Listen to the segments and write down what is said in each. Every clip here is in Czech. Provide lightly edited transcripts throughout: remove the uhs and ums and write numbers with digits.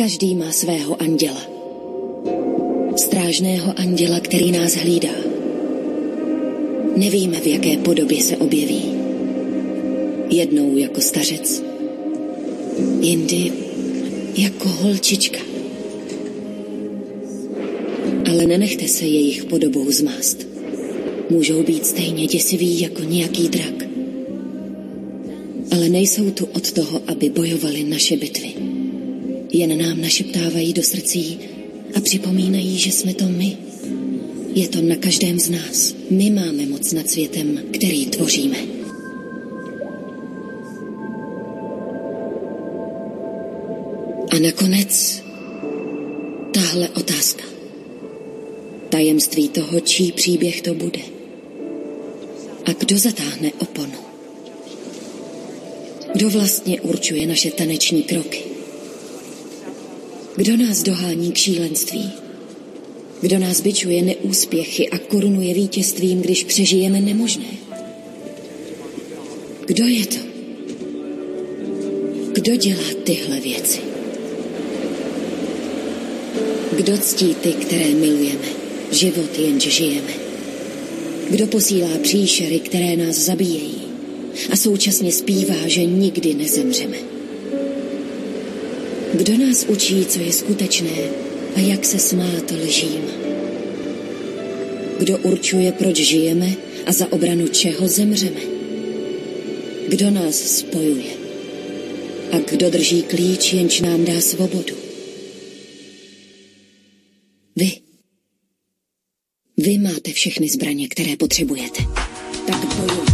Každý má svého anděla. Strážného anděla, který nás hlídá. Nevíme, v jaké podobě se objeví. Jednou jako stařec, jindy jako holčička. Ale nenechte se jejich podobou zmást. Můžou být stejně děsiví jako nějaký drak. Ale nejsou tu od toho, aby bojovali naše bitvy. Jen nám našeptávají do srdcí a připomínají, že jsme to my. Je to na každém z nás. My máme moc nad světem, který tvoříme. A nakonec tahle otázka. Tajemství toho, čí příběh to bude. A kdo zatáhne oponu? Kdo vlastně určuje naše taneční kroky? Kdo nás dohání k šílenství? Kdo nás bičuje neúspěchy a korunuje vítězstvím, když přežijeme nemožné? Kdo je to? Kdo dělá tyhle věci? Kdo ctí ty, které milujeme, život jenž žijeme? Kdo posílá příšery, které nás zabíjejí a současně zpívá, že nikdy nezemřeme? Kdo nás učí, co je skutečné a jak se smát lžím? Kdo určuje, proč žijeme a za obranu čeho zemřeme? Kdo nás spojuje? A kdo drží klíč, jenž nám dá svobodu? Vy máte všechny zbraně, které potřebujete. Tak bojujte.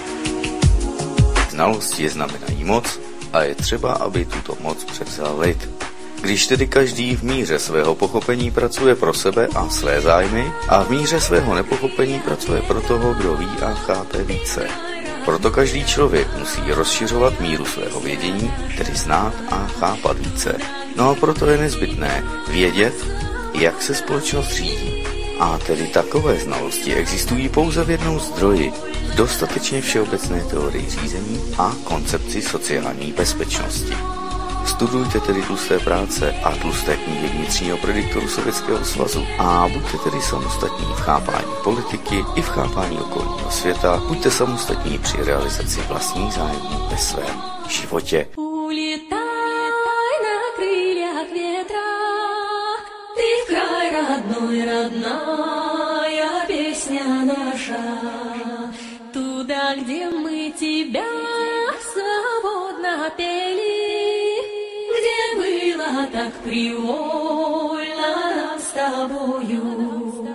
Znalosti znamenají moc a je třeba, aby tuto moc převzal lid. Když tedy každý v míře svého pochopení pracuje pro sebe a své zájmy a v míře svého nepochopení pracuje pro toho, kdo ví a chápe více. Proto každý člověk musí rozšiřovat míru svého vědění, tedy znát a chápat více. No a proto je nezbytné vědět, jak se společnost řídí. A tedy takové znalosti existují pouze v jednom zdroji, v dostatečně všeobecné teorii řízení a koncepci sociální bezpečnosti. Studujte tedy tlusté práce a tlusté knihy vnitřního prediktoru Sovětského svazu a buďte tedy samostatní v chápání politiky i v chápání okolního světa, buďte samostatní při realizaci vlastních zájmů ve svém životě. Родной, родная песня наша, туда, где мы тебя свободно пели, где было так привольно нам с тобою.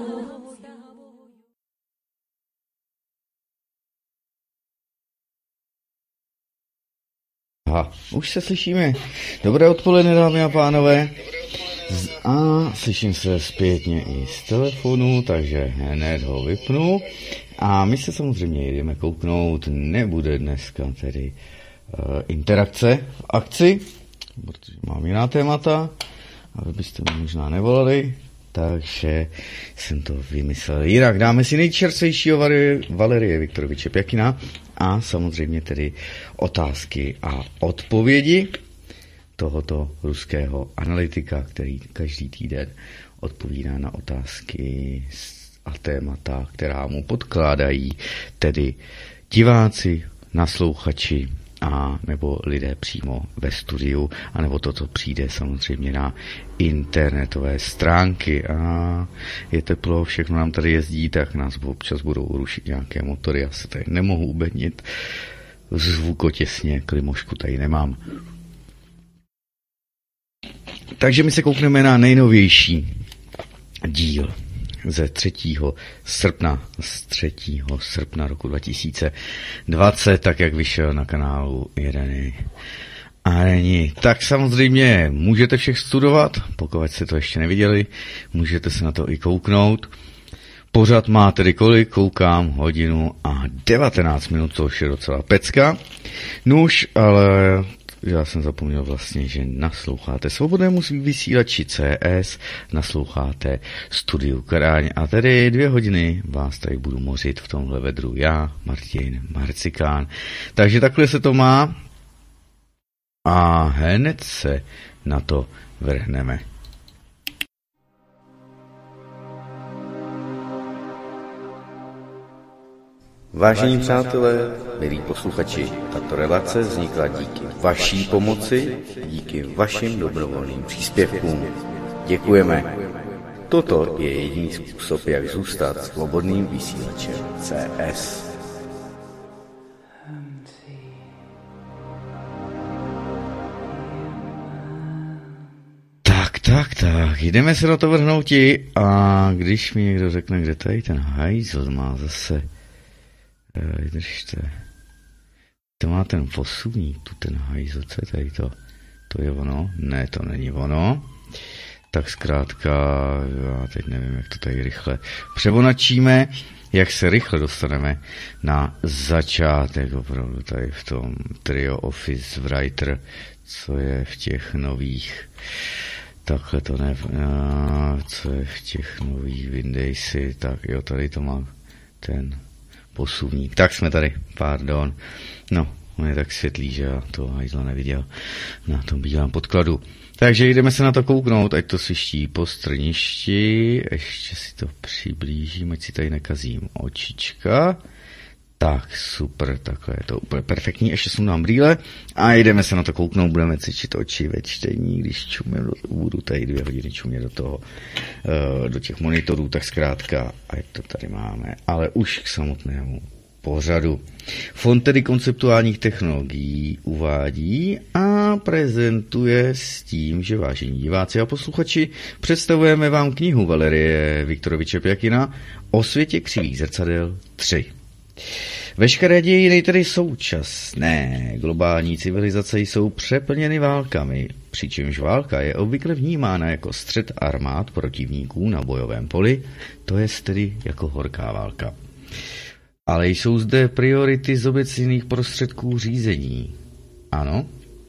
Aha, už se slyšíme. Dobré odpoledne, dámy a pánové. A slyším se zpětně i z telefonu, takže hned ho vypnu. A my se samozřejmě jdeme kouknout, nebude dneska tedy interakce v akci, protože mám jiná témata, ale byste mi možná nevolali, takže jsem to vymyslel jinak. Dáme si nejčerstvějšího Valerie Viktoroviče Pěkina a samozřejmě tedy otázky a odpovědi tohoto ruského analytika, který každý týden odpovídá na otázky a témata, která mu podkládají tedy diváci, naslouchači a nebo lidé přímo ve studiu, anebo to, co přijde samozřejmě na internetové stránky. A je teplo, všechno nám tady jezdí, tak nás občas budou rušit nějaké motory, já se tady nemohu ubednit, zvukotěsně, klimošku tady nemám. Takže my se koukneme na nejnovější díl ze 3. srpna roku 2020, tak jak vyšel na kanálu Ireny Areni. Tak samozřejmě můžete všech studovat, pokud jste to ještě neviděli, můžete se na to i kouknout. Pořad má tedy kolik? Koukám 1:19, což je docela pecka. Nuž, ale já jsem zapomněl vlastně, že nasloucháte Svobodnému vysílači CS, nasloucháte Studiu Karáň a tedy 2 hodiny vás tady budu mořit v tomhle vedru já, Martin Marcikán. Takže takhle se to má. a hned se na to vrhneme. Vážení přátelé, milí posluchači, tato relace vznikla díky vaší pomoci, díky vašim dobrovolným příspěvkům. Děkujeme. Toto je jediný způsob, jak zůstat svobodným vysílačem CS. Tak, jdeme se na to vrhnouti a když mi někdo řekne, kde tady ten hajzl má zase, vydržte, to má ten posuvník, tu ten hajzl, co je tady to? To je ono? Ne, to není ono. Tak zkrátka, já teď nevím, jak to tady rychle převonačíme, jak se rychle dostaneme na začátek, opravdu tady v tom Trio Office Writer, co je v těch nových, takhle to ne, co je v těch nových Windowsy, tak jo, tady to má ten posuvník. Tak jsme tady, pardon. No, on je tak světlý, že já to hajzla neviděl na tom bílém podkladu. Takže jdeme se na to kouknout, ať to sviští po strništi. Ještě si to přiblížím, ať si tady nekazím očička. Tak, super, takhle je to úplně perfektní. Ještě sundám brýle a jdeme se na to kouknout. Budeme cvičit oči ve čtení, když budu tady 2 hodiny čumět do toho, do těch monitorů, tak zkrátka, ať to tady máme. Ale už k samotnému pořadu. Fond tedy konceptuálních technologií uvádí a prezentuje s tím, že vážení diváci a posluchači, představujeme vám knihu Valerie Viktoroviče Pjakina O světě křivých zrcadel 3. Veškeré dějiny, tedy současné globální civilizace, jsou přeplněny válkami, přičemž válka je obvykle vnímána jako střet armád protivníků na bojovém poli, to jest tedy jako horká válka. Ale jsou zde priority z obecných prostředků řízení. Ano.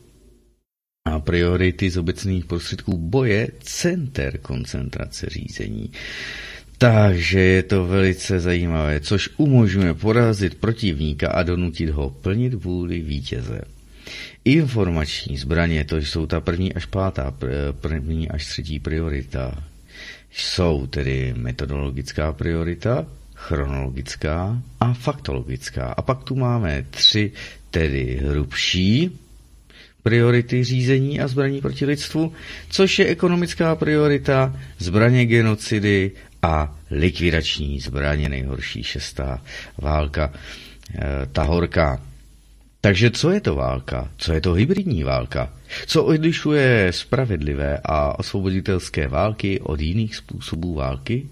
A priority z obecných prostředků boje center koncentrace řízení. Takže je to velice zajímavé, což umožňuje porazit protivníka a donutit ho plnit vůli vítěze. Informační zbraně, to jsou ta první až třetí priorita, jsou tedy metodologická priorita, chronologická a faktologická. A pak tu máme 3 tedy hrubší priority řízení a zbraní proti lidstvu, což je ekonomická priorita, zbraně genocidy a likvidační zbraně, nejhorší 6. válka, ta horká. Takže co je to válka? Co je to hybridní válka? Co odlišuje spravedlivé a osvoboditelské války od jiných způsobů války?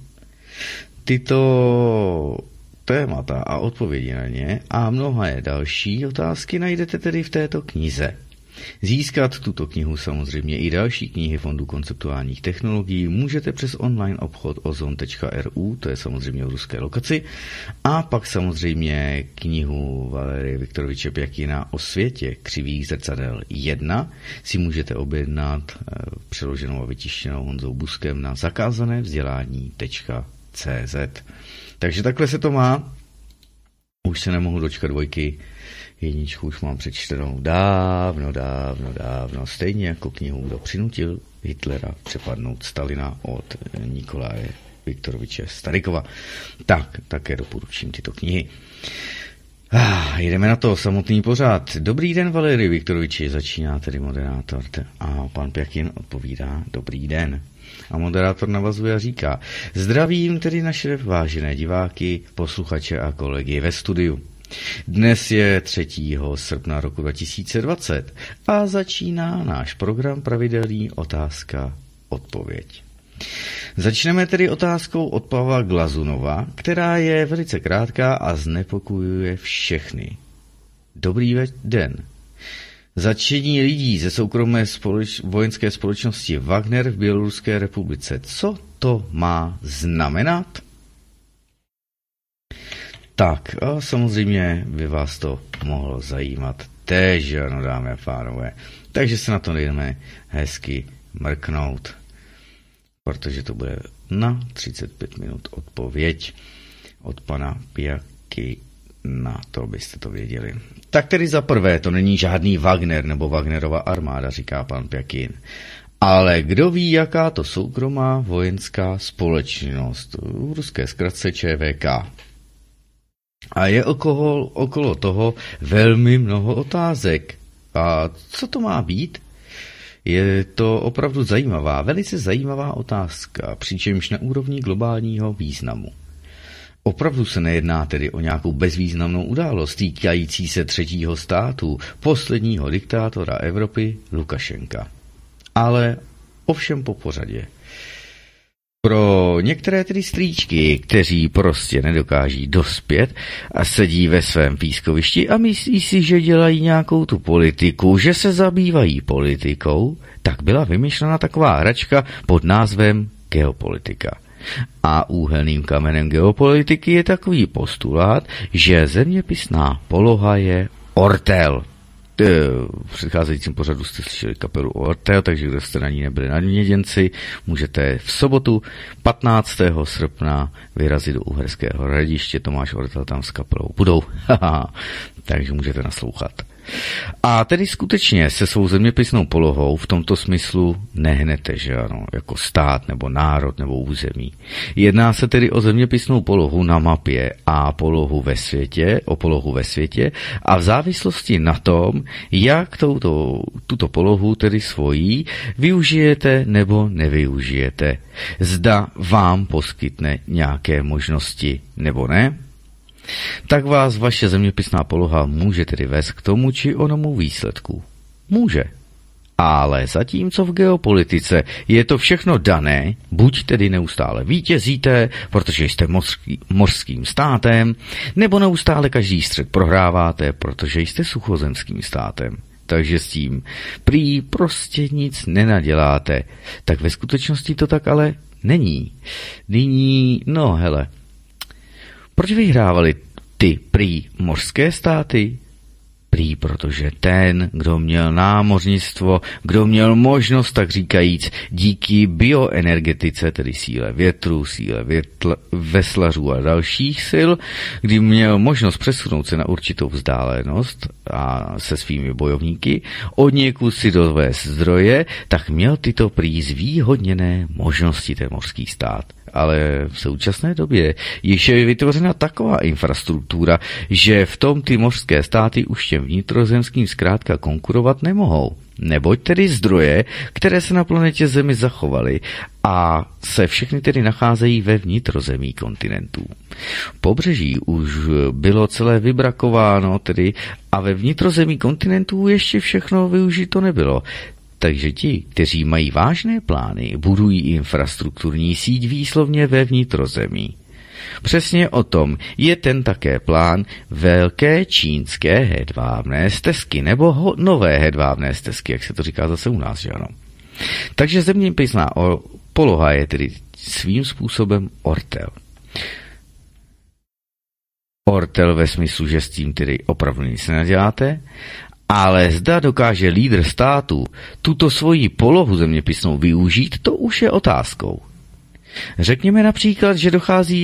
Tyto témata a odpovědi na ně a mnohé další otázky najdete tedy v této knize. Získat tuto knihu, samozřejmě i další knihy Fondu konceptuálních technologií, můžete přes online obchod ozon.ru, to je samozřejmě v ruské lokaci, a pak samozřejmě knihu Valerie Viktoroviče Pjakina O světě křivých zrcadel 1 si můžete objednat přeloženou a vytištěnou Honzou Buskem na zakázanevzdělání.cz. Takže takhle se to má. Už se nemohu dočkat 2. 1 už mám přečtenou dávno. Stejně jako knihu Kdo přinutil Hitlera přepadnout Stalina od Nikolaje Viktoroviče Starykova. Tak, také doporučím tyto knihy. Jdeme na to, samotný pořad. Dobrý den, Valerii Viktoroviči, začíná tedy moderátor. A pan Pjakin odpovídá dobrý den. A moderátor navazuje a říká: zdravím tedy naše vážené diváky, posluchače a kolegy ve studiu. Dnes je 3. srpna roku 2020 a začíná náš program pravidelný otázka-odpověď. Začneme tedy otázkou od Pavla Glazunova, která je velice krátká a znepokojuje všechny. Dobrý den. Zatčení lidí ze soukromé vojenské společnosti Wagner v Běloruské republice. Co to má znamenat? Tak, a samozřejmě by vás to mohlo zajímat též, ano, dámy a pánové. Takže se na to jdeme hezky mrknout, protože to bude na 35 minut odpověď od pana Na to byste to věděli. Tak tedy za prvé, to není žádný Wagner nebo Wagnerova armáda, říká pan Pěkin. Ale kdo ví, jaká to soukromá vojenská společnost, v ruské zkratce ČVK. A je okolo toho velmi mnoho otázek. A co to má být? Je to opravdu zajímavá, velice zajímavá otázka, přičemž na úrovni globálního významu. Opravdu se nejedná tedy o nějakou bezvýznamnou událost týkající se třetího státu, posledního diktátora Evropy, Lukašenka. Ale ovšem po pořadě. Pro některé tedy strýčky, kteří prostě nedokáží dospět a sedí ve svém pískovišti a myslí si, že dělají nějakou tu politiku, že se zabývají politikou, tak byla vymyšlena taková hračka pod názvem geopolitika. A úhelným kamenem geopolitiky je takový postulát, že zeměpisná poloha je ortel. V předcházejícím pořadu jste slyšeli kapelu Ortel, takže kdo jste na ní nebyli nadměděnci, můžete v sobotu 15. srpna vyrazit do Uherského Hradiště. Tomáš Ortel tam s kapelou budou. Takže můžete naslouchat. A tedy skutečně se svou zeměpisnou polohou v tomto smyslu nehnete, že ano, jako stát nebo národ nebo území. Jedná se tedy o zeměpisnou polohu na mapě a polohu ve světě a v závislosti na tom, jak tuto polohu tedy svojí využijete nebo nevyužijete. Zda vám poskytne nějaké možnosti nebo ne, tak vás vaše zeměpisná poloha může tedy vést k tomu či onomu výsledku. Může. Ale zatímco v geopolitice je to všechno dané, buď tedy neustále vítězíte, protože jste mořským státem, nebo neustále každý střet prohráváte, protože jste suchozemským státem. Takže s tím prý prostě nic nenaděláte. Tak ve skutečnosti to tak ale není. Nyní, no hele, proč vyhrávali ty prý mořské státy? Prý protože ten, kdo měl námořnictvo, kdo měl možnost, tak říkajíc, díky bioenergetice, tedy síle větru, síle veslařů a dalších sil, kdy měl možnost přesunout se na určitou vzdálenost a se svými bojovníky, od někud si dovést zdroje, tak měl tyto prý zvýhodněné možnosti ten mořský stát. Ale v současné době již je vytvořena taková infrastruktura, že v tom ty mořské státy už těm vnitrozemským zkrátka konkurovat nemohou. Neboť tedy zdroje, které se na planetě Zemi zachovaly a se všechny tedy nacházejí ve vnitrozemí kontinentů. Pobřeží už bylo celé vybrakováno tedy a ve vnitrozemí kontinentů ještě všechno využito nebylo. Takže ti, kteří mají vážné plány, budují infrastrukturní síť výslovně ve vnitrozemí. Přesně o tom je ten také plán velké čínské hedvábné stezky, nebo nové hedvábné stezky, jak se to říká zase u nás, že ano. Takže zeměpisná poloha je tedy svým způsobem ortel. Ortel ve smyslu, že s tím tedy opravdu nic neděláte, ale zda dokáže lídr státu tuto svoji polohu zeměpisnou využít, to už je otázkou. Řekněme například, že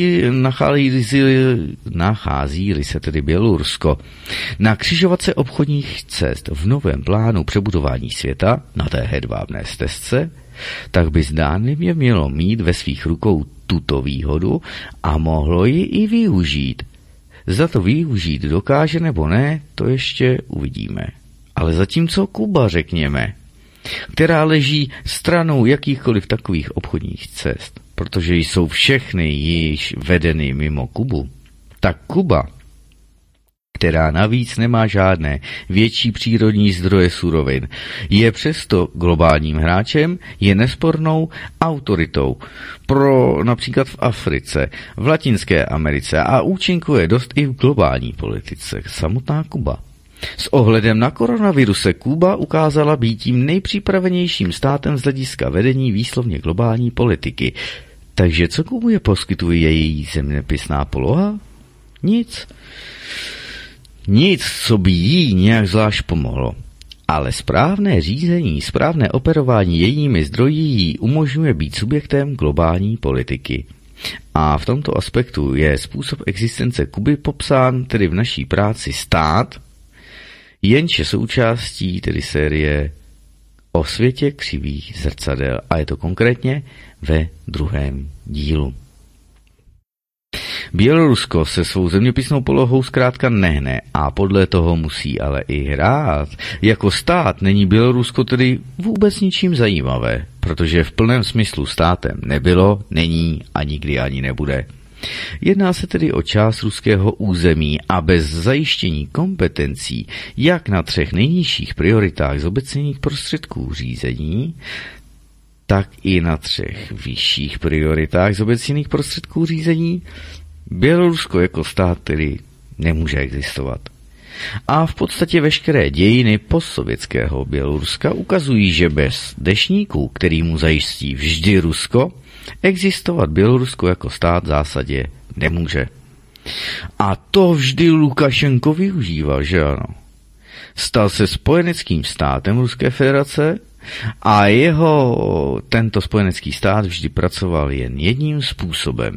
nachází-li se tedy Bělorusko na křižovatce obchodních cest v novém plánu přebudování světa na té hedvábné stezce, tak by zdánlivě mělo mít ve svých rukou tuto výhodu a mohlo ji i využít. Zda to využít dokáže nebo ne, to ještě uvidíme. Ale zatímco Kuba, řekněme, která leží stranou jakýchkoliv takových obchodních cest, protože jsou všechny již vedeny mimo Kubu, tak Kuba, která navíc nemá žádné větší přírodní zdroje surovin, je přesto globálním hráčem, je nespornou autoritou pro například v Africe, v Latinské Americe a účinkuje dost i v globální politice, samotná Kuba. S ohledem na koronavirus se Kuba ukázala být tím nejpřipravenějším státem z hlediska vedení výslovně globální politiky. Takže co Kubu je poskytuje její zeměpisná poloha? Nic. Nic, co by jí nějak zvlášť pomohlo. Ale správné řízení, správné operování jejími zdroji jí umožňuje být subjektem globální politiky. A v tomto aspektu je způsob existence Kuby popsán tedy v naší práci Stát, jenž je součástí tedy série o světě křivých zrcadel a je to konkrétně ve 2. dílu. Bělorusko se svou zeměpisnou polohou zkrátka nehne a podle toho musí ale i hrát. Jako stát není Bělorusko tedy vůbec ničím zajímavé, protože v plném smyslu státem nebylo, není a nikdy ani nebude. Jedná se tedy o část ruského území a bez zajištění kompetencí jak na 3 nejnižších prioritách zobecněných prostředků řízení, tak i na 3 vyšších prioritách zobecněných prostředků řízení, Bělorusko jako stát tedy nemůže existovat. A v podstatě veškeré dějiny postsovětského Běloruska ukazují, že bez dešníků, který mu zajistí vždy Rusko, existovat Bělorusko jako stát v zásadě nemůže. A to vždy Lukašenko využíval, že ano? Stal se spojeneckým státem Ruské federace a tento spojenecký stát vždy pracoval jen jedním způsobem.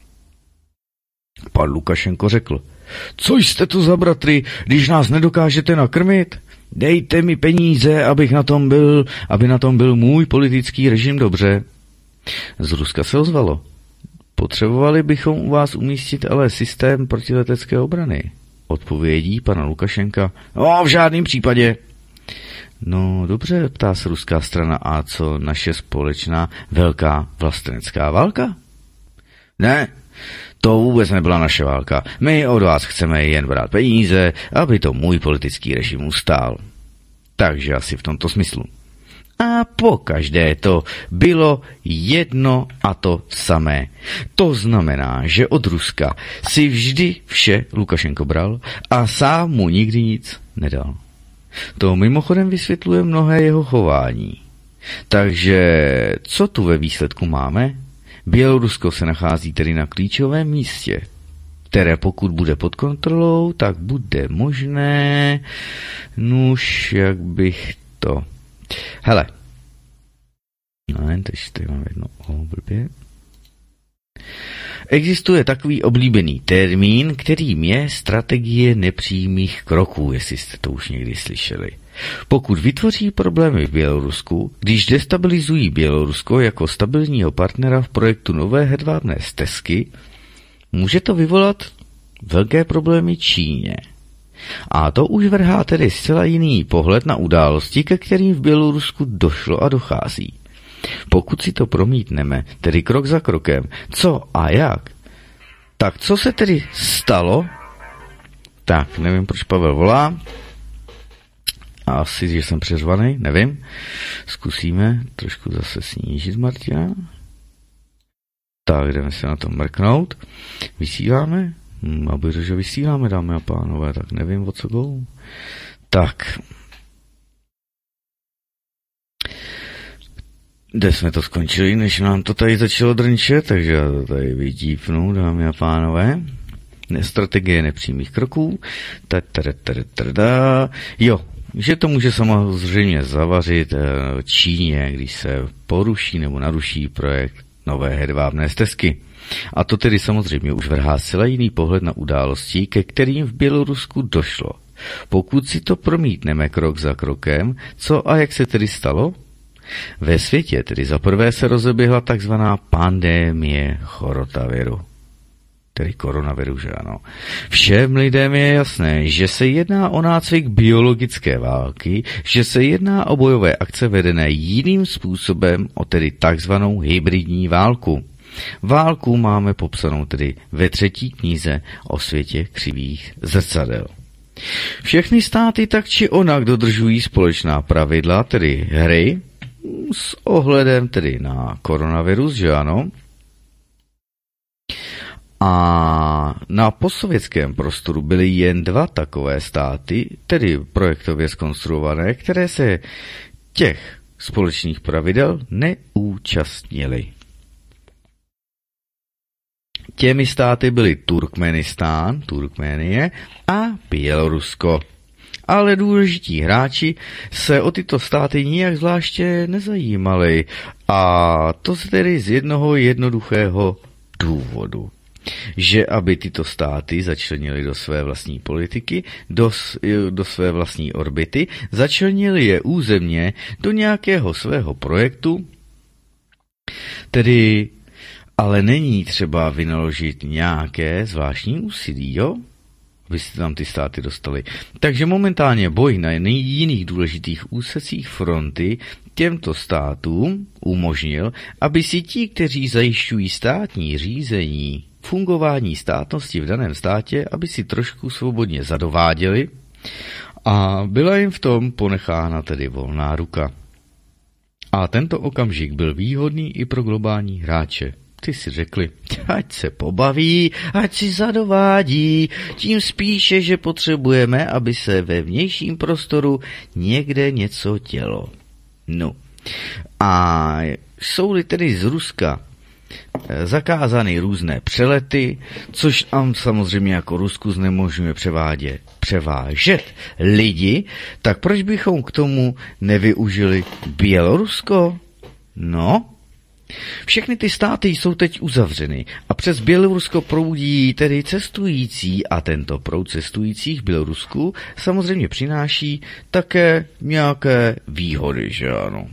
Pan Lukašenko řekl: co jste to za bratry, když nás nedokážete nakrmit? Dejte mi peníze, aby na tom byl můj politický režim dobře. Z Ruska se ozvalo: potřebovali bychom u vás umístit ale systém protiletecké obrany. Odpovědí pana Lukašenka: no, v žádném případě. No dobře, ptá se ruská strana, a co naše společná velká vlastenecká válka? Ne, to vůbec nebyla naše válka. My od vás chceme jen brát peníze, aby to můj politický režim ustál. Takže asi v tomto smyslu. A pokaždé to bylo jedno a to samé. To znamená, že od Ruska si vždy vše Lukašenko bral a sám mu nikdy nic nedal. To mimochodem vysvětluje mnohé jeho chování. Takže co tu ve výsledku máme? Bělorusko se nachází tedy na klíčovém místě, které pokud bude pod kontrolou, tak bude možné, jak bych to... Hele. No, teď tady mám jedno blbě. Existuje takový oblíbený termín, kterým je strategie nepřímých kroků, jestli jste to už někdy slyšeli. Pokud vytvoří problémy v Bělorusku, když destabilizují Bělorusko jako stabilního partnera v projektu nové hedvábné stezky, může to vyvolat velké problémy Číně. A to už vrhá tedy zcela jiný pohled na události, ke kterým v Bělorusku došlo a dochází. Pokud si to promítneme, tedy krok za krokem, co a jak, tak co se tedy stalo? Tak, nevím, proč Pavel volá. Asi, že jsem přeřvaný, nevím. Zkusíme trošku zase snížit Martina. Tak, jdeme se na to mrknout. Vysíláme? Že vysíláme, dámy a pánové, tak nevím, o co go. Tak. Kde jsme to skončili, než nám to tady začalo drnčet, takže já to tady vytípnu, dámy a pánové. Strategie nepřímých kroků. Jo, že to může samozřejmě zavařit Číně, když se poruší nebo naruší projekt nové hedvábné stezky. A to tedy samozřejmě už vrhá zcela jiný pohled na události, ke kterým v Bělorusku došlo. Pokud si to promítneme krok za krokem, co a jak se tedy stalo? Ve světě tedy za prvé se rozeběhla takzvaná pandémie chorotaviru. Tedy koronaviru, že ano. Všem lidem je jasné, že se jedná o nácvik biologické války, že se jedná o bojové akce vedené jiným způsobem, o tedy takzvanou hybridní válku. Válku máme popsanou tedy ve 3. knize o světě křivých zrcadel. Všechny státy tak či onak dodržují společná pravidla, tedy hry, s ohledem tedy na koronavirus, že ano. A na postsovětském prostoru byly jen 2 takové státy, tedy projektově zkonstruované, které se těch společných pravidel neúčastnily. Těmi státy byly Turkménie a Bělorusko. Ale důležití hráči se o tyto státy nijak zvláště nezajímali. A to se tedy z jednoho jednoduchého důvodu, že aby tyto státy začlenily do své vlastní politiky, do své vlastní orbity, začlenily je územně do nějakého svého projektu, tedy ale není třeba vynaložit nějaké zvláštní úsilí, jo? Abyste tam ty státy dostali. Takže momentálně boj na jiných důležitých úsecích fronty těmto státům umožnil, aby si ti, kteří zajišťují státní řízení, fungování státnosti v daném státě, aby si trošku svobodně zadováděli a byla jim v tom ponechána tedy volná ruka. A tento okamžik byl výhodný i pro globální hráče. Ty si řekli, ať se pobaví, ať si zadovádí, tím spíše, že potřebujeme, aby se ve vnějším prostoru někde něco dělo. No. A jsou-li tedy z Ruska zakázány různé přelety, což nám samozřejmě jako Rusku znemožňuje převážet lidi, tak proč bychom k tomu nevyužili Bělorusko? No, všechny ty státy jsou teď uzavřeny a přes Bělorusko proudí tedy cestující a tento proud cestujících v Bělorusku samozřejmě přináší také nějaké výhody, že ano?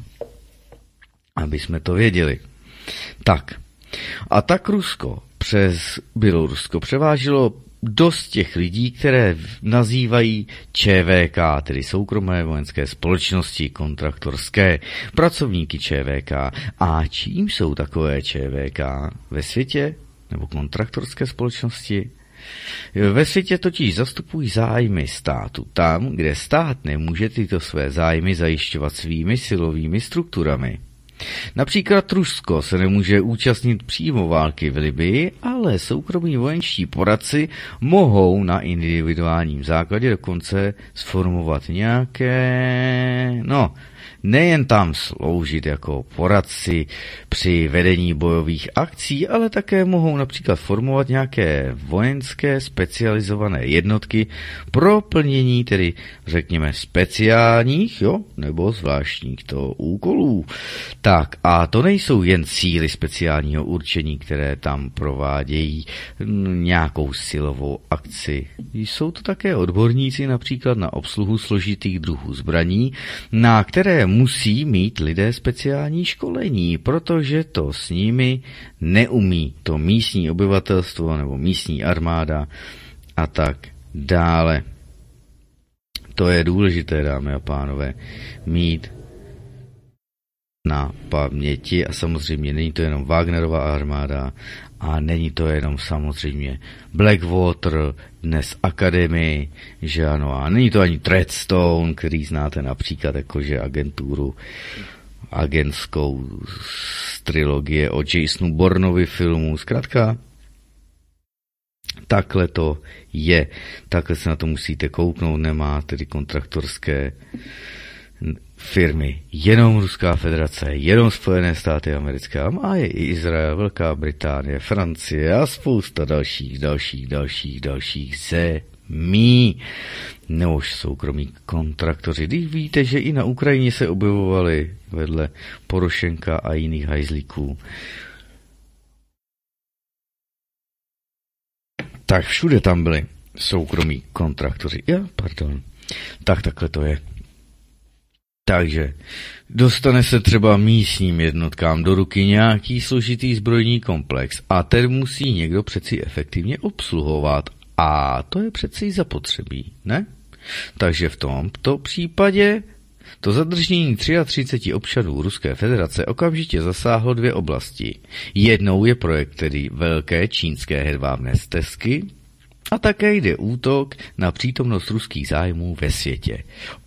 Aby jsme to věděli. Tak. A tak Rusko přes Bělorusko převážilo dost těch lidí, které nazývají ČVK, tedy soukromé vojenské společnosti, kontraktorské, pracovníky ČVK. A čím jsou takové ČVK ve světě, nebo kontraktorské společnosti? Ve světě totiž zastupují zájmy státu tam, kde stát nemůže tyto své zájmy zajišťovat svými silovými strukturami. Například Rusko se nemůže účastnit přímo války v Libyi, ale soukromí vojenští poradci mohou na individuálním základě dokonce sformovat nějaké, nejen tam sloužit jako poradci při vedení bojových akcí, ale také mohou například formovat nějaké vojenské specializované jednotky pro plnění tedy řekněme speciálních, nebo zvláštních úkolů. Tak a to nejsou jen síly speciálního určení, které tam provádějí nějakou silovou akci. Jsou to také odborníci například na obsluhu složitých druhů zbraní, na které musí mít lidé speciální školení, protože to s nimi neumí to místní obyvatelstvo nebo místní armáda a tak dále. To je důležité, dámy a pánové, mít na paměti a samozřejmě není to jenom Wagnerova armáda a není to jenom samozřejmě Blackwater, dnes Academy, že ano, a není to ani Treadstone, který znáte například jakože agentskou z trilogie o Jasonu Bourneovi filmu. Zkrátka, takhle to je, takhle se na to musíte kouknout, nemá tedy kontraktorské firmy, jenom Ruská federace, jenom Spojené státy americké, a má je i Izrael, Velká Británie, Francie a spousta dalších zemí. Nebo už soukromí kontraktoři. Když víte, že i na Ukrajině se objevovali vedle Porošenka a jiných hajzlíků, tak všude tam byli soukromí kontraktoři. Tak takhle to je. Takže dostane se třeba místním jednotkám do ruky nějaký složitý zbrojní komplex a ten musí někdo přeci efektivně obsluhovat a to je přeci zapotřebí, ne? Takže v tomto případě to zadržení 33 občanů Ruské federace okamžitě zasáhlo dvě oblasti. Jednou je projekt tedy velké čínské hedvábné stezky, a také jde útok na přítomnost ruských zájmů ve světě.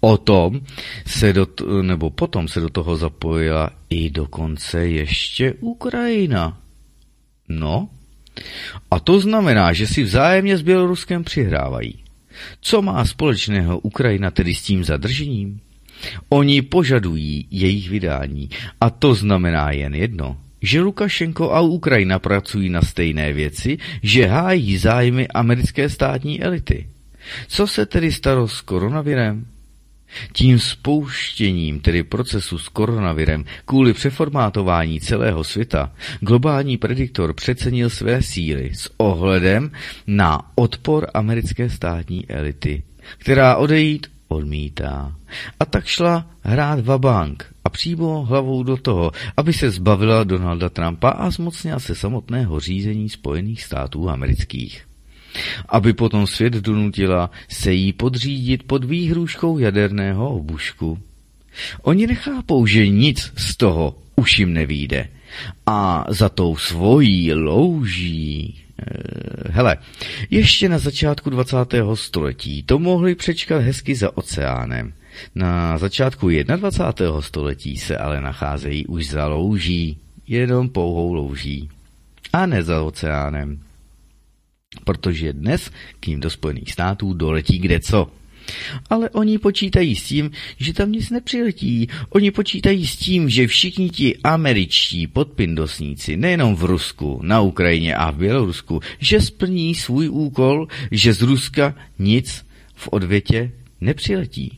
Potom se do toho zapojila i dokonce ještě Ukrajina. No, a to znamená, že si vzájemně s Běloruskem přihrávají. Co má společného Ukrajina tedy s tím zadržením? Oni požadují jejich vydání a to znamená jen jedno, že Lukašenko a Ukrajina pracují na stejné věci, že hájí zájmy americké státní elity. Co se tedy stalo s koronavirem? Tím spouštěním, tedy procesu s koronavirem, kvůli přeformátování celého světa, globální prediktor přecenil své síly s ohledem na odpor americké státní elity, která odejít odmítá. A tak šla hrát vabank a přímo hlavou do toho, aby se zbavila Donalda Trumpa a zmocnila se samotného řízení Spojených států amerických. Aby potom svět donutila se jí podřídit pod výhrůžkou jaderného obušku. Oni nechápou, že nic z toho už jim nevyjde. A za tou svojí louží... Hele, ještě na začátku 20. století to mohli přečkat hezky za oceánem. Na začátku 21. století se ale nacházejí už za louží, jenom pouhou louží. A ne za oceánem. Protože dnes k ním do Spojených států doletí kdeco. Ale oni počítají s tím, že tam nic nepřiletí. Oni počítají s tím, že všichni ti američtí podpindosníci, nejenom v Rusku, na Ukrajině a v Bělorusku, že splní svůj úkol, že z Ruska nic v odvětě nepřiletí.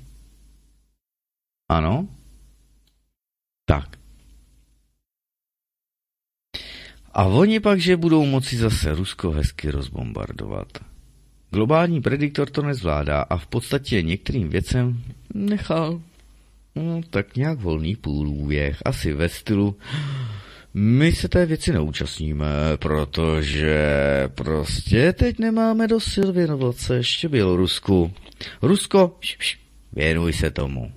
Ano? Tak. A oni pak, že budou moci zase Rusko hezky rozbombardovat. Globální prediktor to nezvládá a v podstatě některým věcem nechal tak nějak volný průběh. Asi ve stylu, my se té věci neúčastníme, protože prostě teď nemáme dost sil věnovat se ještě Bělorusku. Rusko, věnuj se tomu.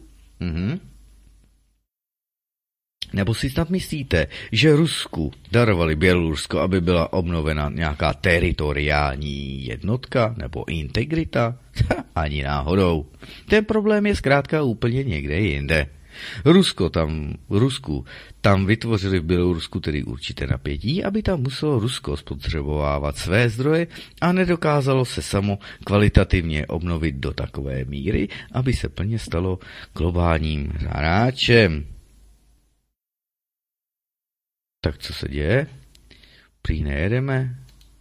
Nebo si snad myslíte, že Rusku darovali Bělorusko, aby byla obnovena nějaká teritoriální jednotka nebo integrita? Ani náhodou. Ten problém je zkrátka úplně někde jinde. Rusku tam vytvořili v Bělorusku tedy určité napětí, aby tam muselo Rusko spotřebovávat své zdroje a nedokázalo se samo kvalitativně obnovit do takové míry, aby se plně stalo globálním hráčem. Tak co se děje? Prý nejedeme?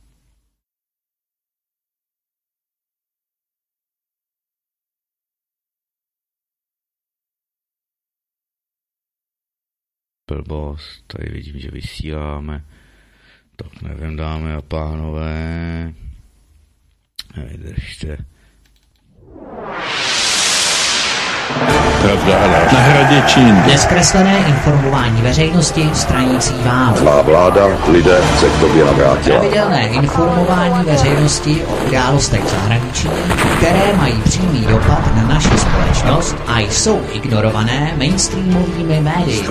Blbost, tady vidím, že vysíláme. Tak nevím, dámy a pánové. Vydržte. Pravda, na hradě či jinde. Nezkreslené informování veřejnosti stranící vám. Má vláda lidé se k tobě navrátila. Pravidelné informování veřejnosti o událostech v zahraničí, které mají přímý dopad na naši společnost a jsou ignorované mainstreamovými médii.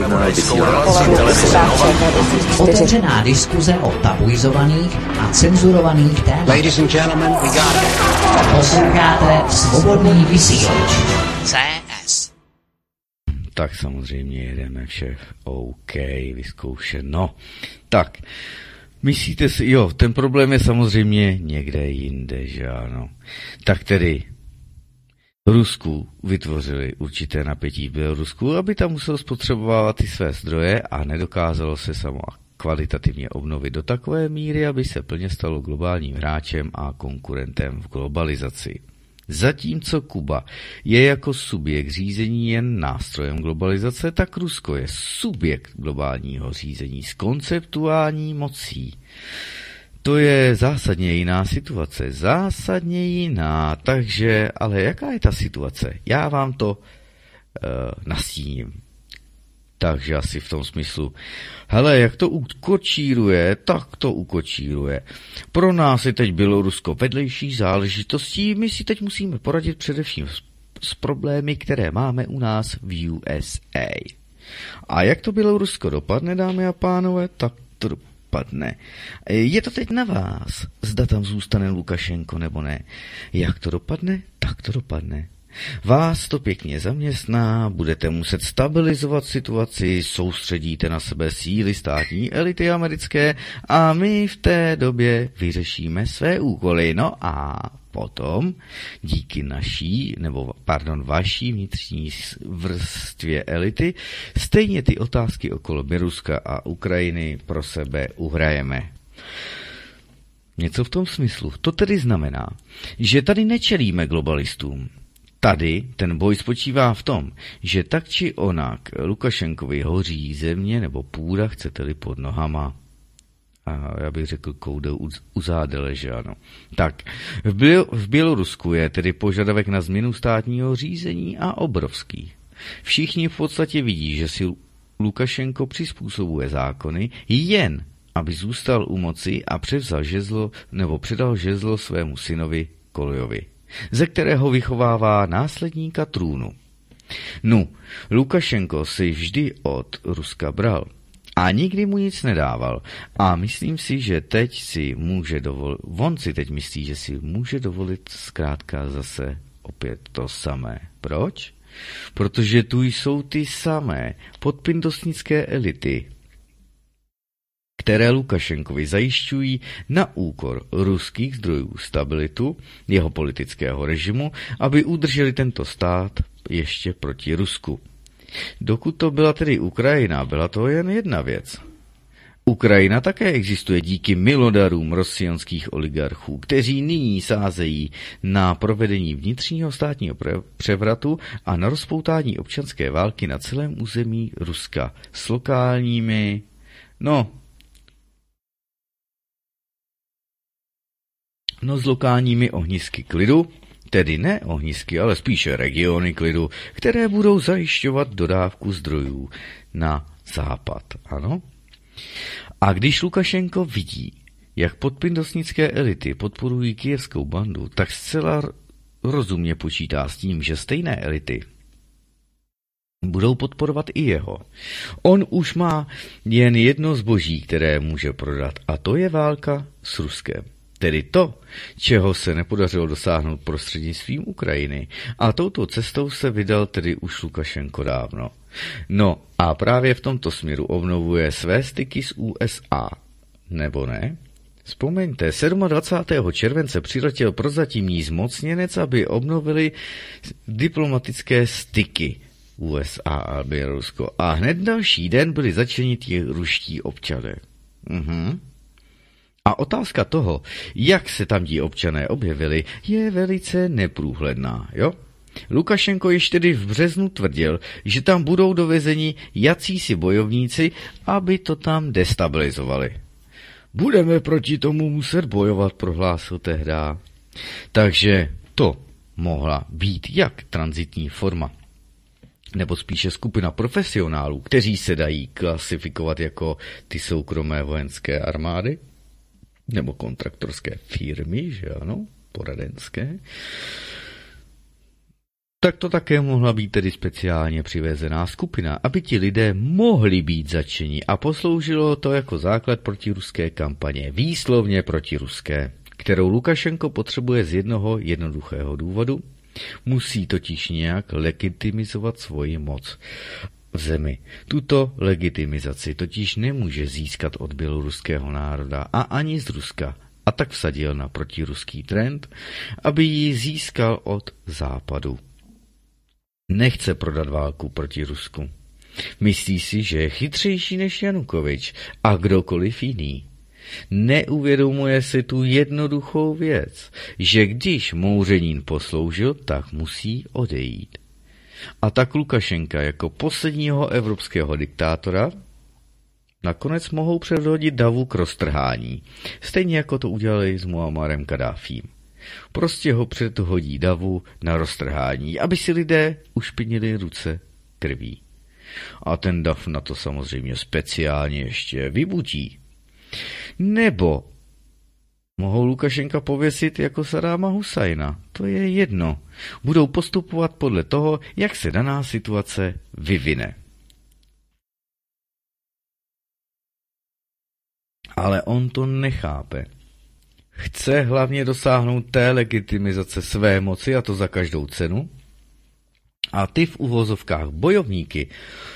Otevřená diskuze o tabuizovaných a cenzurovaných tématech. Ladies and gentlemen, we got it. Posloucháte Svobodný vysílač. CS. Tak samozřejmě jedeme všech. OK, vyzkoušeno. Tak, myslíte si, jo, ten problém je samozřejmě někde jinde, že ano. Tak tedy Rusku vytvořili určité napětí v Bělorusku, aby tam muselo spotřebovávat ty své zdroje a nedokázalo se samo kvalitativně obnovit do takové míry, aby se plně stalo globálním hráčem a konkurentem v globalizaci. Zatímco Kuba je jako subjekt řízení jen nástrojem globalizace, tak Rusko je subjekt globálního řízení s konceptuální mocí. To je zásadně jiná situace, zásadně jiná, takže, ale jaká je ta situace? Já vám to nastíním. Takže asi v tom smyslu, hele, jak to ukočíruje, tak to ukočíruje. Pro nás je teď Bělorusko vedlejší záležitostí, my si teď musíme poradit především s problémy, které máme u nás v USA. A jak to Bělorusko dopadne, dámy a pánové, tak to dopadne. Je to teď na vás, zda tam zůstane Lukašenko nebo ne. Jak to dopadne, tak to dopadne. Vás to pěkně zaměstná, budete muset stabilizovat situaci, soustředíte na sebe síly státní elity americké a my v té době vyřešíme své úkoly. No a potom díky vaší vnitřní vrstvě elity stejně ty otázky okolo Běloruska a Ukrajiny pro sebe uhrajeme. Něco v tom smyslu. To tedy znamená, že tady nečelíme globalistům. Tady ten boj spočívá v tom, že tak či onak Lukašenkovi hoří země nebo půda, chcete-li, pod nohama. A já bych řekl koudel u zádele, že ano. Tak, v Bělorusku je tedy požadavek na změnu státního řízení a obrovský. Všichni v podstatě vidí, že si Lukašenko přizpůsobuje zákony jen, aby zůstal u moci a předal žezlo svému synovi Kolojovi, ze kterého vychovává následníka trůnu. No, Lukašenko si vždy od Ruska bral a nikdy mu nic nedával. A myslím si, že teď si může dovolit, on si teď myslí, že si může dovolit zkrátka zase opět to samé. Proč? Protože tu jsou ty samé podpindostnické elity, které Lukašenkovi zajišťují na úkor ruských zdrojů stabilitu jeho politického režimu, aby udrželi tento stát ještě proti Rusku. Dokud to byla tedy Ukrajina, byla to jen jedna věc. Ukrajina také existuje díky milodarům rosianských oligarchů, kteří nyní sázejí na provedení vnitřního státního převratu a na rozpoutání občanské války na celém území Ruska s lokálními, s lokálními ohnisky klidu, tedy ne ohnisky, ale spíše regiony klidu, které budou zajišťovat dodávku zdrojů na západ, ano? A když Lukašenko vidí, jak podpindostnické elity podporují kyjevskou bandu, tak zcela rozumně počítá s tím, že stejné elity budou podporovat i jeho. On už má jen jedno zboží, které může prodat, a to je válka s Ruskem. Tedy to, čeho se nepodařilo dosáhnout prostřednictvím Ukrajiny. A touto cestou se vydal tedy už Lukašenko dávno. No a právě v tomto směru obnovuje své styky s USA. Nebo ne? Vzpomeňte, 27. července přiletěl prozatímní zmocněnec, aby obnovili diplomatické styky USA a Bělorusko. A hned další den byli začeni ti ruští občané. A otázka toho, jak se tam ti občané objevili, je velice neprůhledná, jo? Lukašenko již tedy v březnu tvrdil, že tam budou dovezeni jacísi bojovníci, aby to tam destabilizovali. Budeme proti tomu muset bojovat, prohlásil tehda. Takže to mohla být jak tranzitní forma, nebo spíše skupina profesionálů, kteří se dají klasifikovat jako ty soukromé vojenské armády, nebo kontraktorské firmy, že ano, poradenské, tak to také mohla být tedy speciálně přivezená skupina, aby ti lidé mohli být zatčeni a posloužilo to jako základ protiruské kampaně, výslovně protiruské, kterou Lukašenko potřebuje z jednoho jednoduchého důvodu. Musí totiž nějak legitimizovat svoji moc v zemi. Tuto legitimizaci totiž nemůže získat od běloruského národa a ani z Ruska, a tak vsadil na protiruský trend, aby ji získal od západu. Nechce prodat válku proti Rusku. Myslí si, že je chytřejší než Janukovič a kdokoliv jiný. Neuvědomuje si tu jednoduchou věc, že když Mouřenín posloužil, tak musí odejít. A tak Lukašenka jako posledního evropského diktátora nakonec mohou předhodit davu k roztrhání, stejně jako to udělali s Muammarem Kaddáfím. Prostě ho předhodí davu na roztrhání, aby si lidé ušpinili ruce krví. A ten dav na to samozřejmě speciálně ještě vybudí. Nebo mohou Lukašenka pověsit jako Sadáma Husajna, to je jedno. Budou postupovat podle toho, jak se daná situace vyvine. Ale on to nechápe. Chce hlavně dosáhnout té legitimizace své moci, a to za každou cenu. A ty v uvozovkách bojovníky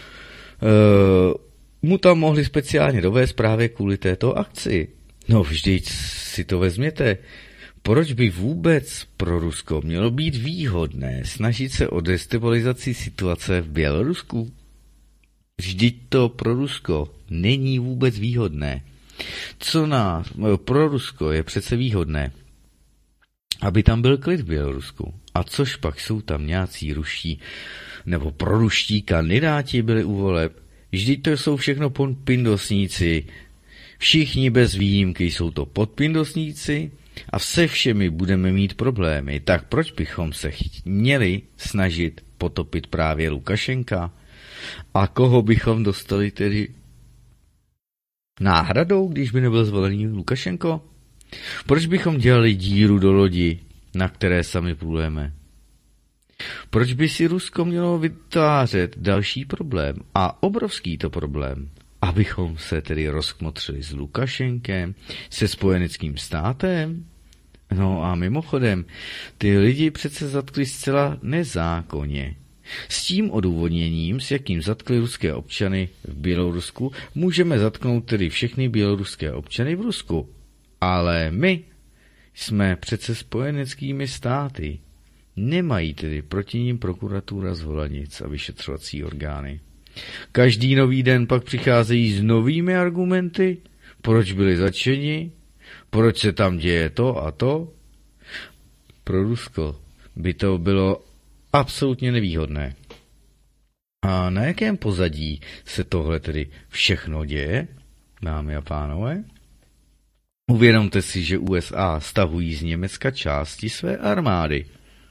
mu tam mohli speciálně dovést právě kvůli této akci. No vždyť si to vezměte. Proč by vůbec pro Rusko mělo být výhodné snažit se o destabilizaci situace v Bělorusku? Vždyť to pro Rusko není vůbec výhodné. Pro Rusko je přece výhodné, aby tam byl klid v Bělorusku. A což pak jsou tam nějací ruští nebo proruští kandidáti byli u voleb. Vždyť to jsou všechno podpindosníci. Všichni bez výjimky jsou to podpindosníci a se všemi budeme mít problémy. Tak proč bychom se měli snažit potopit právě Lukašenka? A koho bychom dostali tedy náhradou, když by nebyl zvolený Lukašenko? Proč bychom dělali díru do lodi, na které sami plujeme? Proč by si Rusko mělo vytvářet další problém a obrovský to problém, abychom se tedy rozkmotřili s Lukašenkem, se spojeneckým státem? No a mimochodem, ty lidi přece zatkli zcela nezákonně. S tím odůvodněním, s jakým zatkli ruské občany v Bělorusku, můžeme zatknout tedy všechny běloruské občany v Rusku. Ale my jsme přece spojeneckými státy. Nemají tedy proti nim prokuratura zvolenic a vyšetřovací orgány. Každý nový den pak přicházejí s novými argumenty, proč byli zatčeni, proč se tam děje to a to. Pro Rusko by to bylo absolutně nevýhodné. A na jakém pozadí se tohle tedy všechno děje, dámy a pánové? Uvědomte si, že USA stahují z Německa části své armády.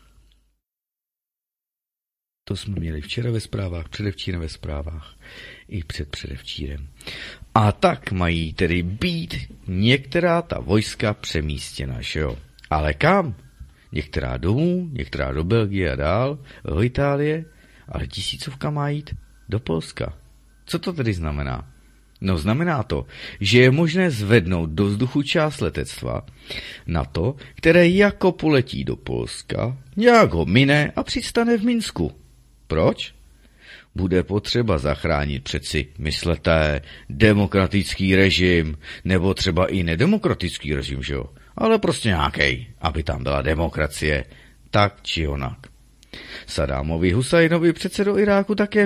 To jsme měli včera ve zprávách, předevčírem ve zprávách i předpředevčírem. A tak mají tedy být některá ta vojska přemístěna, že jo? Ale kam? Některá domů, některá do Belgie a dál, do Itálie, ale tisícovka má jít do Polska. Co to tedy znamená? No znamená to, že je možné zvednout do vzduchu část letectva NATO, které jako poletí do Polska, nějak ho mine a přistane v Minsku. Proč? Bude potřeba zachránit přeci, myslete, demokratický režim, nebo třeba i nedemokratický režim, že jo? Ale prostě nějakej, aby tam byla demokracie, tak či onak. Sadámovi Husajnovi přece do Iráku také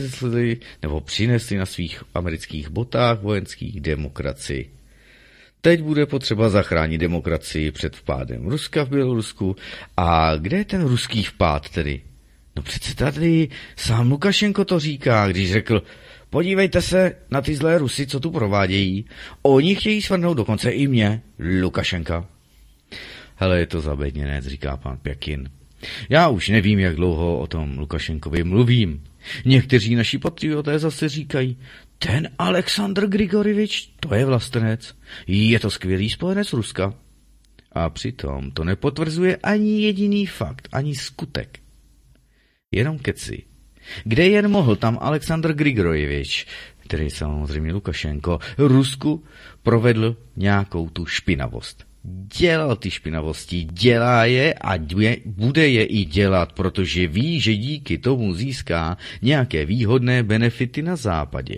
přinesli na svých amerických botách vojenských demokracii. Teď bude potřeba zachránit demokracii před vpádem Ruska v Bělorusku. A kde je ten ruský vpád tedy? No přece tady sám Lukašenko to říká, když řekl, podívejte se na ty zlé Rusy, co tu provádějí. Oni chtějí svrhnout dokonce i mě, Lukašenka. Hele, je to zabedněnec, říká pan Pěkin. Já už nevím, jak dlouho o tom Lukašenkovi mluvím. Někteří naši patrioté zase říkají, ten Aleksandr Grigorjevič, to je vlastenec, je to skvělý spojenec Ruska. A přitom to nepotvrzuje ani jediný fakt, ani skutek. Jenom keci. Kde jen mohl, tam Aleksandr Grigorjevič, který samozřejmě Lukašenko, Rusku provedl nějakou tu špinavost. Dělal ty špinavosti, dělá je a bude je i dělat, protože ví, že díky tomu získá nějaké výhodné benefity na západě.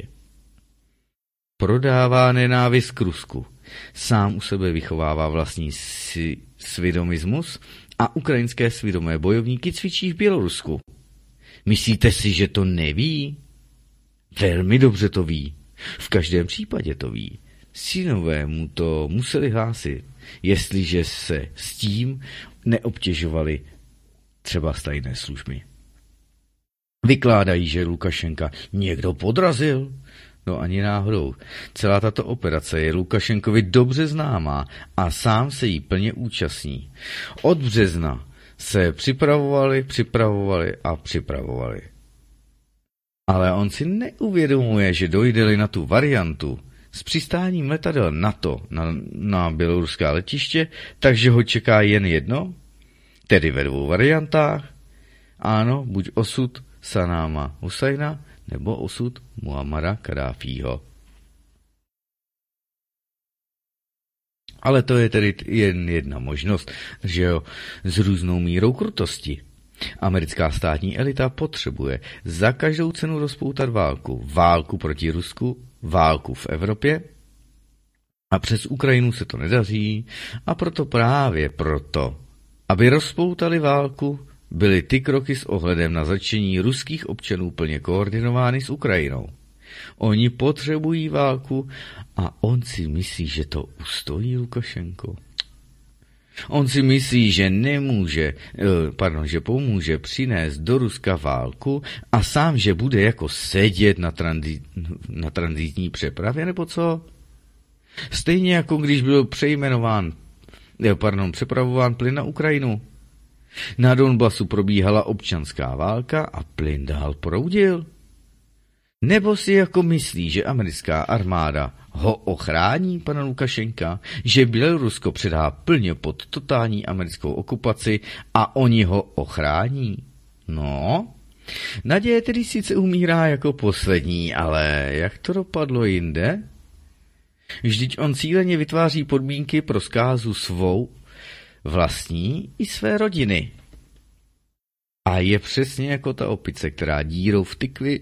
Prodává nenávist k Rusku. Sám u sebe vychovává vlastní svědomismus a ukrajinské svědomé bojovníky cvičí v Bělorusku. Myslíte si, že to neví? Velmi dobře to ví. V každém případě to ví. Synové mu to museli hlásit, jestliže se s tím neobtěžovali třeba tajné služby. Vykládají, že Lukašenka někdo podrazil. No ani náhodou. Celá tato operace je Lukašenkovi dobře známá a sám se jí plně účastní. Od března se připravovali. Ale on si neuvědomuje, že dojde-li na tu variantu s přistáním letadel NATO na běloruská letiště, takže ho čeká jen jedno, tedy ve dvou variantách. Ano, buď osud Sadáma Husajna, nebo osud Muammara Kaddáfího. Ale to je tedy jen jedna možnost, že jo, s různou mírou krutosti. Americká státní elita potřebuje za každou cenu rozpoutat válku. Válku proti Rusku, válku v Evropě. A přes Ukrajinu se to nedaří. A právě proto, aby rozpoutali válku, byly ty kroky s ohledem na zatčení ruských občanů plně koordinovány s Ukrajinou. Oni potřebují válku a on si myslí, že to ustojí Lukašenko. On si myslí, že že pomůže přinést do Ruska válku a sám, že bude jako sedět na tranzitní přepravě, nebo co? Stejně jako když byl přepravován plyn na Ukrajinu. Na Donbasu probíhala občanská válka a plyn dál proudil. Nebo si jako myslí, že americká armáda ho ochrání, pana Lukašenka, že Bělorusko předá plně pod totální americkou okupaci a oni ho ochrání? No, naděje tedy sice umírá jako poslední, ale jak to dopadlo jinde? Vždyť on cíleně vytváří podmínky pro zkázu svou vlastní i své rodiny. A je přesně jako ta opice, která dírou v tykvi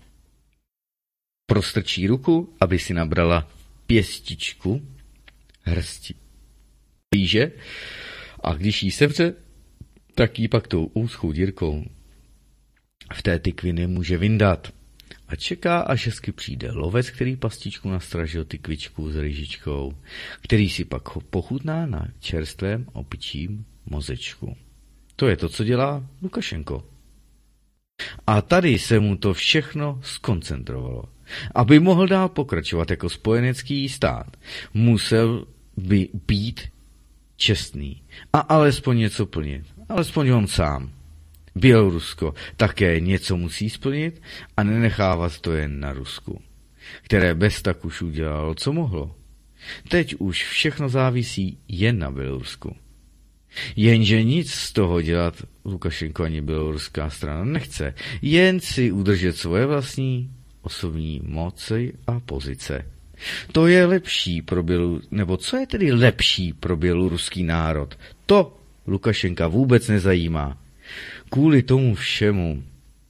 prostrčí ruku, aby si nabrala pěstičku hrsti blíže, a když jí sevře, tak jí pak tou úzkou dírkou v té tykvi nemůže vyndat. A čeká, až hezky přijde lovec, který pastičku nastražil tykvičku s rýžičkou, který si pak pochutná na čerstvém opičím mozečku. To je to, co dělá Lukašenko. A tady se mu to všechno skoncentrovalo. Aby mohl dál pokračovat jako spojenecký stát, musel by být čestný a alespoň něco plnit. Alespoň on sám. Bělorusko také něco musí splnit a nenechávat to jen na Rusku, které bez tak už udělalo, co mohlo. Teď už všechno závisí jen na Bělorusku. Jenže nic z toho dělat Lukašenko ani běloruská strana nechce, jen si udržet svoje vlastní osobní moci a pozice. To je lepší pro co je tedy lepší pro běloruský národ? To Lukašenka vůbec nezajímá. Kvůli tomu všemu,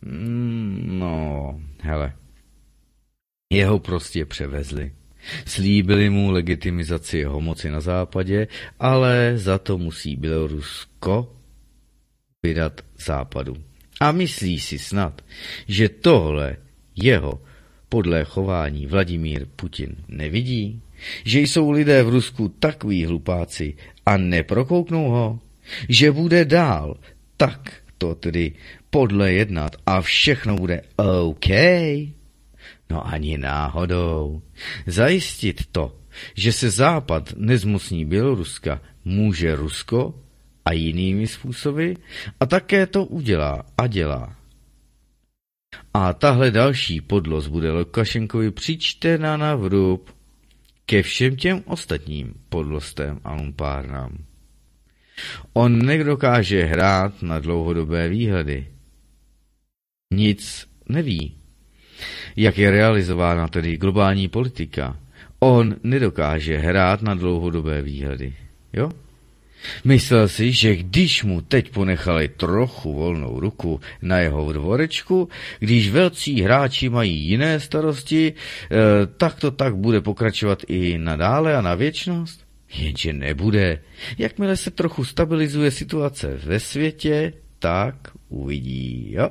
jeho prostě převezli. Slíbili mu legitimizaci jeho moci na západě, ale za to musí Bělorusko vydat západu. A myslí si snad, že tohle jeho podle chování Vladimír Putin nevidí? Že jsou lidé v Rusku takový hlupáci a neprokouknou ho? Že bude dál tak to tedy podle jednat a všechno bude OK? No ani náhodou. Zajistit to, že se Západ nezmocní Běloruska, může Rusko a jinými způsoby a také to udělá a dělá. A tahle další podlost bude Lukašenkovi přičtena na vrub ke všem těm ostatním podlostem a lumpárnám. On nedokáže hrát na dlouhodobé výhledy. Nic neví, jak je realizována tedy globální politika. On nedokáže hrát na dlouhodobé výhledy. Jo? Myslel si, že když mu teď ponechali trochu volnou ruku na jeho dvorečku, když velcí hráči mají jiné starosti, tak to tak bude pokračovat i nadále a na věčnost? Jenže nebude. Jakmile se trochu stabilizuje situace ve světě, tak uvidí, jo?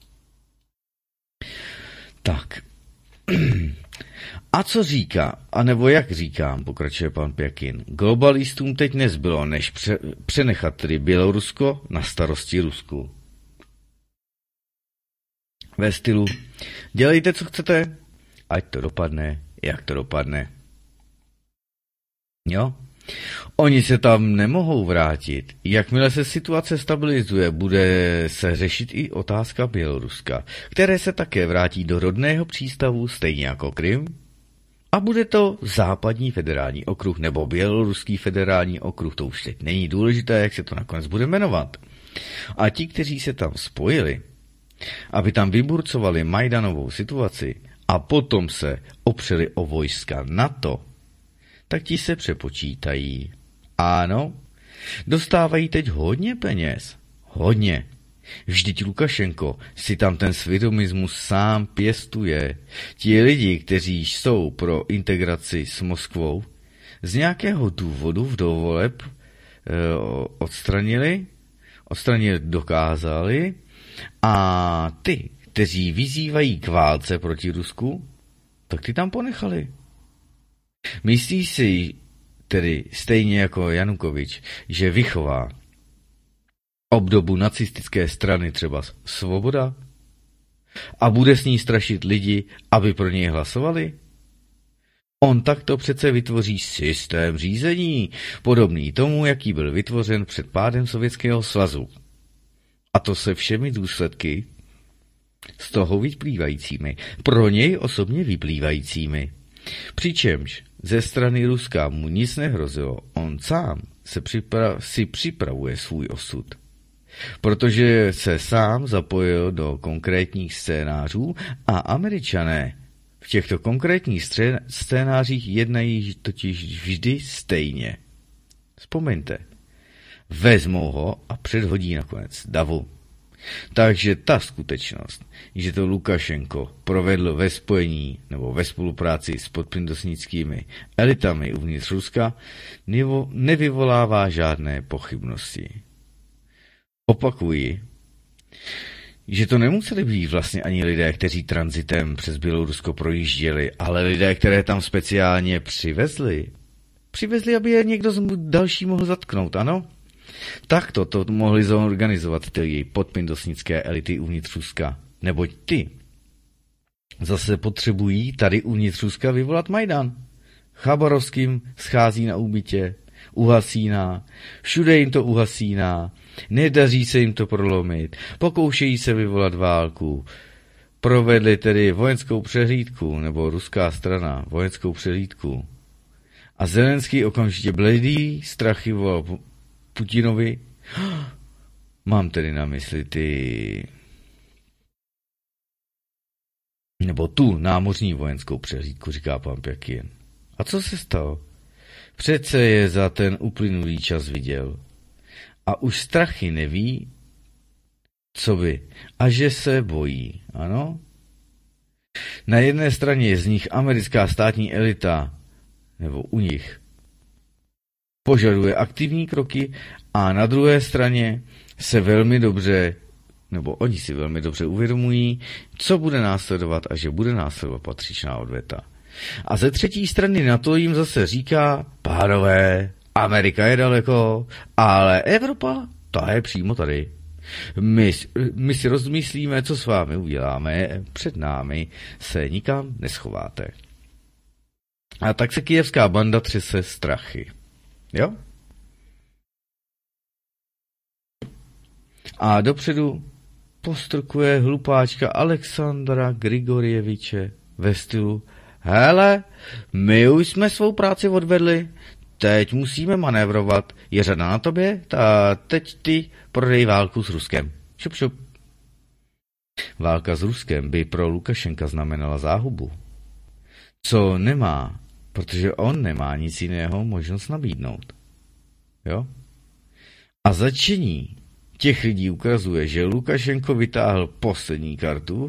Tak. A co říká, anebo jak říkám, pokračuje pan Pjakin, globalistům teď nezbylo, než přenechat tedy Bělorusko na starosti Rusku. Ve stylu, dělejte, co chcete, ať to dopadne, jak to dopadne. Jo? Oni se tam nemohou vrátit. Jakmile se situace stabilizuje, bude se řešit i otázka Běloruska, které se také vrátí do rodného přístavu, stejně jako Krym. A bude to západní federální okruh nebo běloruský federální okruh, to už teď není důležité, jak se to nakonec bude jmenovat. A ti, kteří se tam spojili, aby tam vyburcovali Majdanovou situaci a potom se opřeli o vojska NATO, tak ti se přepočítají. Ano, dostávají teď hodně peněz. Hodně. Vždyť Lukašenko si tam ten svědomismus sám pěstuje. Ti lidi, kteří jsou pro integraci s Moskvou, z nějakého důvodu v dovoleb odstranili dokázali a ty, kteří vyzývají k válce proti Rusku, tak ty tam ponechali. Myslí si tedy stejně jako Janukovič, že vychová obdobu nacistické strany třeba Svoboda a bude s ní strašit lidi, aby pro něj hlasovali? On takto přece vytvoří systém řízení, podobný tomu, jaký byl vytvořen před pádem Sovětského svazu. A to se všemi důsledky z toho vyplývajícími, pro něj osobně vyplývajícími. Přičemž ze strany Ruska mu nic nehrozilo, on sám si připravuje svůj osud. Protože se sám zapojil do konkrétních scénářů a Američané v těchto konkrétních scénářích jednají totiž vždy stejně. Vzpomeňte, vezmou ho a předhodí nakonec davu. Takže ta skutečnost, že to Lukašenko provedl ve spojení nebo ve spolupráci s podpindosnickými elitami uvnitř Ruska, nevyvolává žádné pochybnosti. Opakuji, že to nemuseli být vlastně ani lidé, kteří tranzitem přes Bělorusko projížděli, ale lidé, které tam speciálně přivezli. Přivezli, aby je někdo další mohl zatknout, ano? Takto to mohli zorganizovat ty podpindosnické elity uvnitř Ruska, neboť ty zase potřebují tady uvnitř Ruska vyvolat Majdan. Chabarovským schází na úbytě, uhasíná, všude jim to uhasíná, nedaří se jim to prolomit, pokoušejí se vyvolat válku. Provedli tedy vojenskou přehlídku, nebo ruská strana vojenskou přehlídku. A Zelenský okamžitě bledý strachy volal Putinovi. Mám tedy na mysli nebo tu námořní vojenskou přehlídku, říká pan Pjakin. A co se stalo? Přece je za ten uplynulý čas viděl. A už strachy neví, co by. A že se bojí, ano? Na jedné straně je z nich americká státní elita, nebo u nich, požaduje aktivní kroky a na druhé straně se velmi dobře, nebo oni si velmi dobře uvědomují, co bude následovat a že bude následovat patřičná odveta. A ze třetí strany na to jim zase říká, pánové, Amerika je daleko, ale Evropa, ta je přímo tady. My si rozmyslíme, co s vámi uděláme, před námi se nikam neschováte. A tak se kyjevská banda třese strachy. Jo? A dopředu postrkuje hlupáčka Alexandra Grigorjeviče ve stylu: hele, my už jsme svou práci odvedli, teď musíme manévrovat, je řada na tobě, teď ty prodej válku s Ruskem. Šup, šup. Válka s Ruskem by pro Lukašenka znamenala záhubu. Co nemá, protože on nemá nic jiného možnost nabídnout. Jo? A začení těch lidí ukazuje, že Lukašenko vytáhl poslední kartu,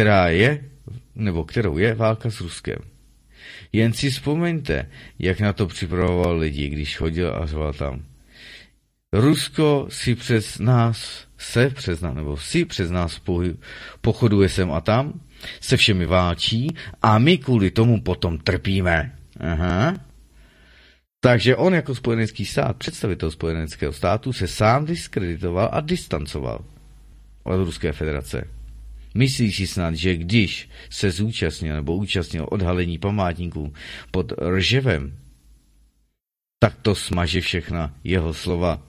kterou je válka s Ruskem. Jen si vzpomeňte, jak na to připravoval lidi, když chodil a řval tam. Rusko si přes nás pochoduje sem a tam, se všemi válčí a my kvůli tomu potom trpíme. Aha. Takže on jako spojenecký stát, představitel spojeneckého státu, se sám diskreditoval a distancoval od Ruské federace. Myslíš si snad, že když se účastnil odhalení památníků pod Rževem, tak to smaže všechna jeho slova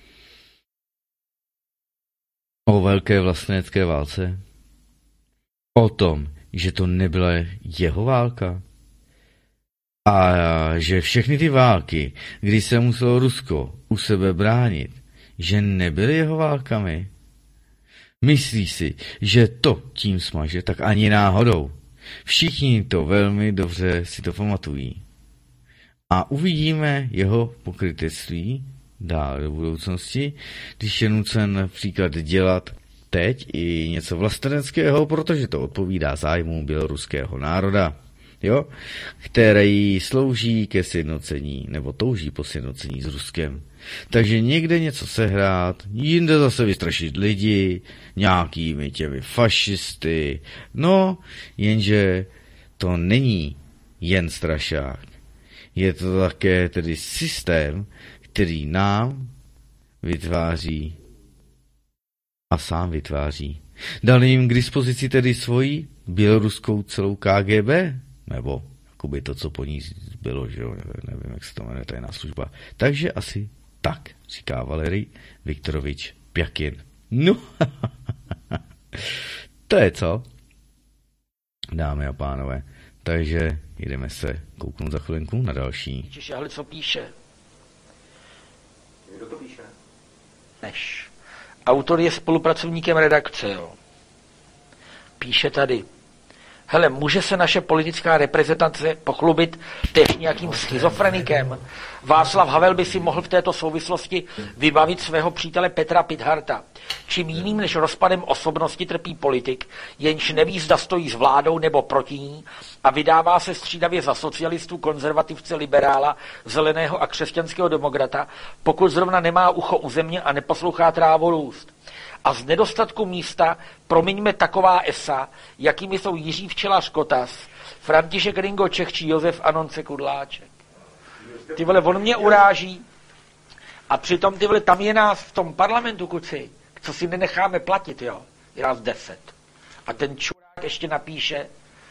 o velké vlastenecké válce? O tom, že to nebyla jeho válka? A že všechny ty války, kdy se muselo Rusko u sebe bránit, že nebyly jeho válkami? Myslí si, že to tím smaže, tak ani náhodou. Všichni to velmi dobře si to pamatují. A uvidíme jeho pokrytectví dál do budoucnosti, když je nucen například dělat teď i něco vlasteneckého, protože to odpovídá zájmu běloruského národa, jo, který slouží ke sjednocení, nebo touží po sjednocení s Ruskem. Takže někde něco sehrát, jinde zase vystrašit lidi, nějakými těmi fašisty, no, jenže to není jen strašák. je to také tedy systém, který nám vytváří a sám vytváří. Dal jim k dispozici tedy svoji běloruskou celou KGB, nebo jakoby to, co po ní bylo, že jo, nevím, jak se to jmenuje, tajná služba. Takže asi tak, říká Valerij Viktorovič Pjakin. No, to je co, dámy a pánové. Takže jdeme se kouknout za chvilinku na další. Ale co píše? Kdo to píše? Než. Autor je spolupracovníkem redakce, jo. Píše tady. Hele, může se naše politická reprezentace pochlubit též nějakým schizofrenikem? Václav Havel by si mohl v této souvislosti vybavit svého přítele Petra Pitharta. Čím jiným než rozpadem osobnosti trpí politik, jenž neví, zda stojí s vládou nebo proti ní a vydává se střídavě za socialistu, konzervativce, liberála, zeleného a křesťanského demokrata, pokud zrovna nemá ucho u země a neposlouchá trávu růst. A z nedostatku místa promiňme taková esa, jakými jsou Jiří Včelař Kotas, František Ringo Čech či Josef Anonce Kudláček. Ty vole, on mě uráží a přitom, ty vole, tam je nás v tom parlamentu, kuci, co si nenecháme platit, jo, je nás 10. A ten čurák ještě napíše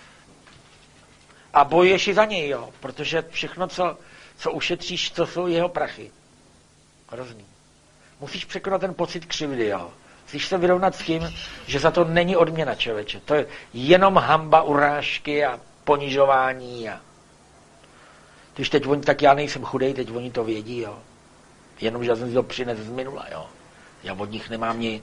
a bojuješ i za něj, jo, protože všechno, co ušetříš, to jsou jeho prachy. Hrozný. Musíš překonat ten pocit křivdy, jo. Musíš se vyrovnat s tím, že za to není odměna, člověče. To je jenom hanba, urážky a ponižování. Když teď oni, tak já nejsem chudej, teď oni to vědí, jo. Jenomže já jsem si to přines z minula, jo. Já od nich nemám nic.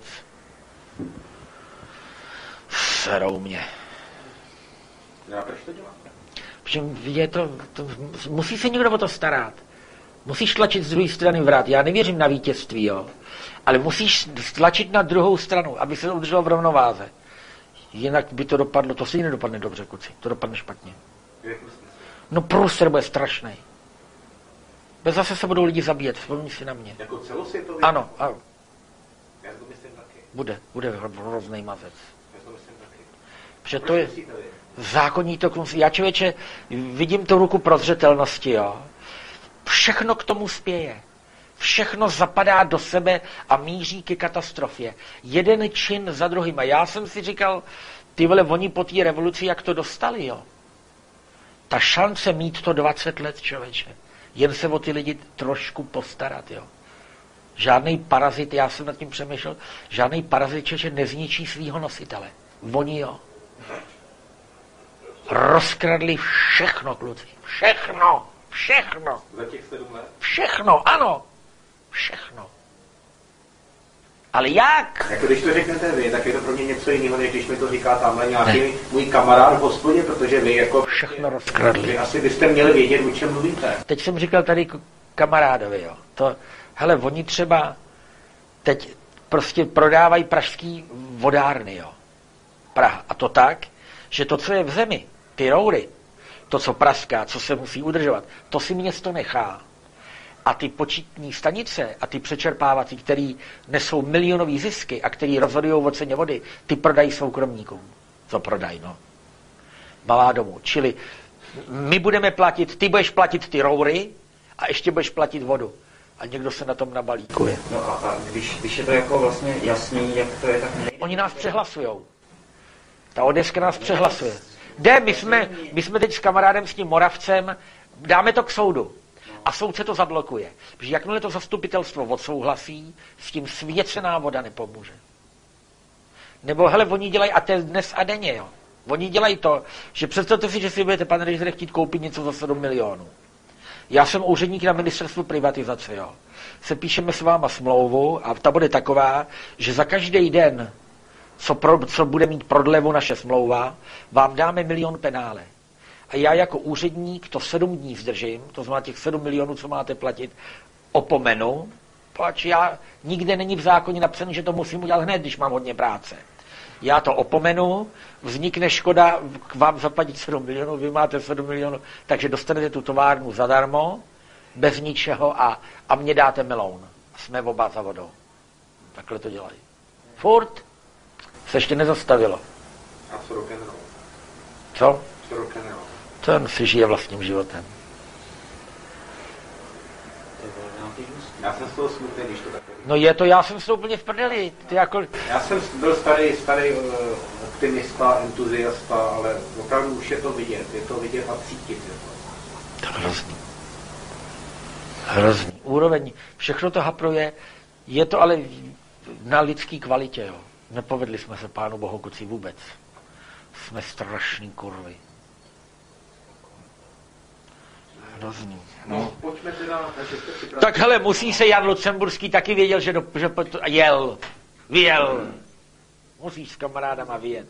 Serou mě. A proč to děláte? Protože musí se někdo o to starat. Musíš tlačit z druhé strany vrat. Já nevěřím na vítězství, jo. Ale musíš tlačit na druhou stranu, aby se to udrželo v rovnováze. Jinak by to dopadlo, to si nedopadne dobře, kuci. To dopadne špatně. No průser bude strašný. Bez zase se budou lidi zabíjet, vzpomni si na mě. Jako celosvětově? Ano, ano. Já to myslím taky. Bude hrozný mazec. Já to myslím taky. Protože to je zákonní to, já člověče vidím tu ruku prozřetelnosti, jo. Všechno k tomu spěje. Všechno zapadá do sebe a míří ke katastrofě. Jeden čin za druhým. A já jsem si říkal, ty vole, oni po té revoluci, jak to dostali, jo. Ta šance mít to 20 let, člověče. Jen se o ty lidi trošku postarat, jo. Žádnej parazit, já jsem nad tím přemýšlel, žádnej parazit, člověče, nezničí svýho nositele. Oni, jo. Rozkradli všechno, kluci. Všechno. Všechno. Za těch 7 let? Všechno, ano. Všechno. Ale jak? Jako když to řeknete vy, tak je to pro mě něco jiného, než když mi to říká tamhle nějaký můj kamarád v hospodě, protože vy jako... Všechno rozkradli. Vy asi byste měli vědět, o čem mluvíte. Teď jsem říkal tady kamarádovi, jo. Hele, oni třeba teď prostě prodávají pražský vodárny, jo. Praha. A to tak, že to, co je v zemi, ty roury, to, co praská, co se musí udržovat, to si město nechá. A ty počítní stanice a ty přečerpávací, který nesou milionové zisky a který rozhodují o ceně vody, ty prodají soukromníkům. Co prodají, no? Malá domů. Čili my budeme platit, ty budeš platit ty roury a ještě budeš platit vodu. A někdo se na tom nabalíkuje. No a když je to jako vlastně jasný, jak to je, tak nejde. Oni nás přehlasujou. Ta Odeska nás přehlasuje. My jsme teď s kamarádem, s tím Moravcem, dáme to k soudu. A soud se to zablokuje. Protože jakmile to zastupitelstvo odsouhlasí, s tím svěcená voda nepomůže. Nebo hele, oni dělají, a to je dnes a denně, jo. Oni dělají to, že představte si, že si budete, pane režisére, chtít koupit něco za 7 milionů. Já jsem úředník na ministerstvu privatizace, jo. Se píšeme s váma smlouvu a ta bude taková, že za každý den, co bude mít prodlevu naše smlouva, vám dáme 1 milion penále. A já jako úředník to 7 dní zdržím, to znamená těch 7 milionů, co máte platit, opomenu, pač já nikde není v zákoně napsané, že to musím udělat hned, když mám hodně práce. Já to opomenu, vznikne škoda k vám zaplatit 7 milionů, vy máte 7 milionů, takže dostanete tu továrnu zadarmo, bez ničeho a mě dáte meloun. Jsme oba za vodou. Takhle to dělají. Furt se ještě nezastavilo. A co rock'n'roll? Co? Co rock'n'roll? Ten si žije vlastním životem. Já jsem z toho smutný, když to takhle. No je to, já jsem s toho úplně v prdeli. Ty jako... Já jsem byl starý optimista, entuziasta, ale opravdu už je to vidět a cítit. To je hrozný. Úroveň. Všechno to hapruje, je to ale na lidský kvalitě, jo. Nepovedli jsme se Pánu Bohu kucí vůbec. Jsme strašný kurvy. Hrozný. No, pojďme teda, tak hele, musí se Jan Lucemburský taky věděl, že vyjel. Musíš s kamarádama vyjet.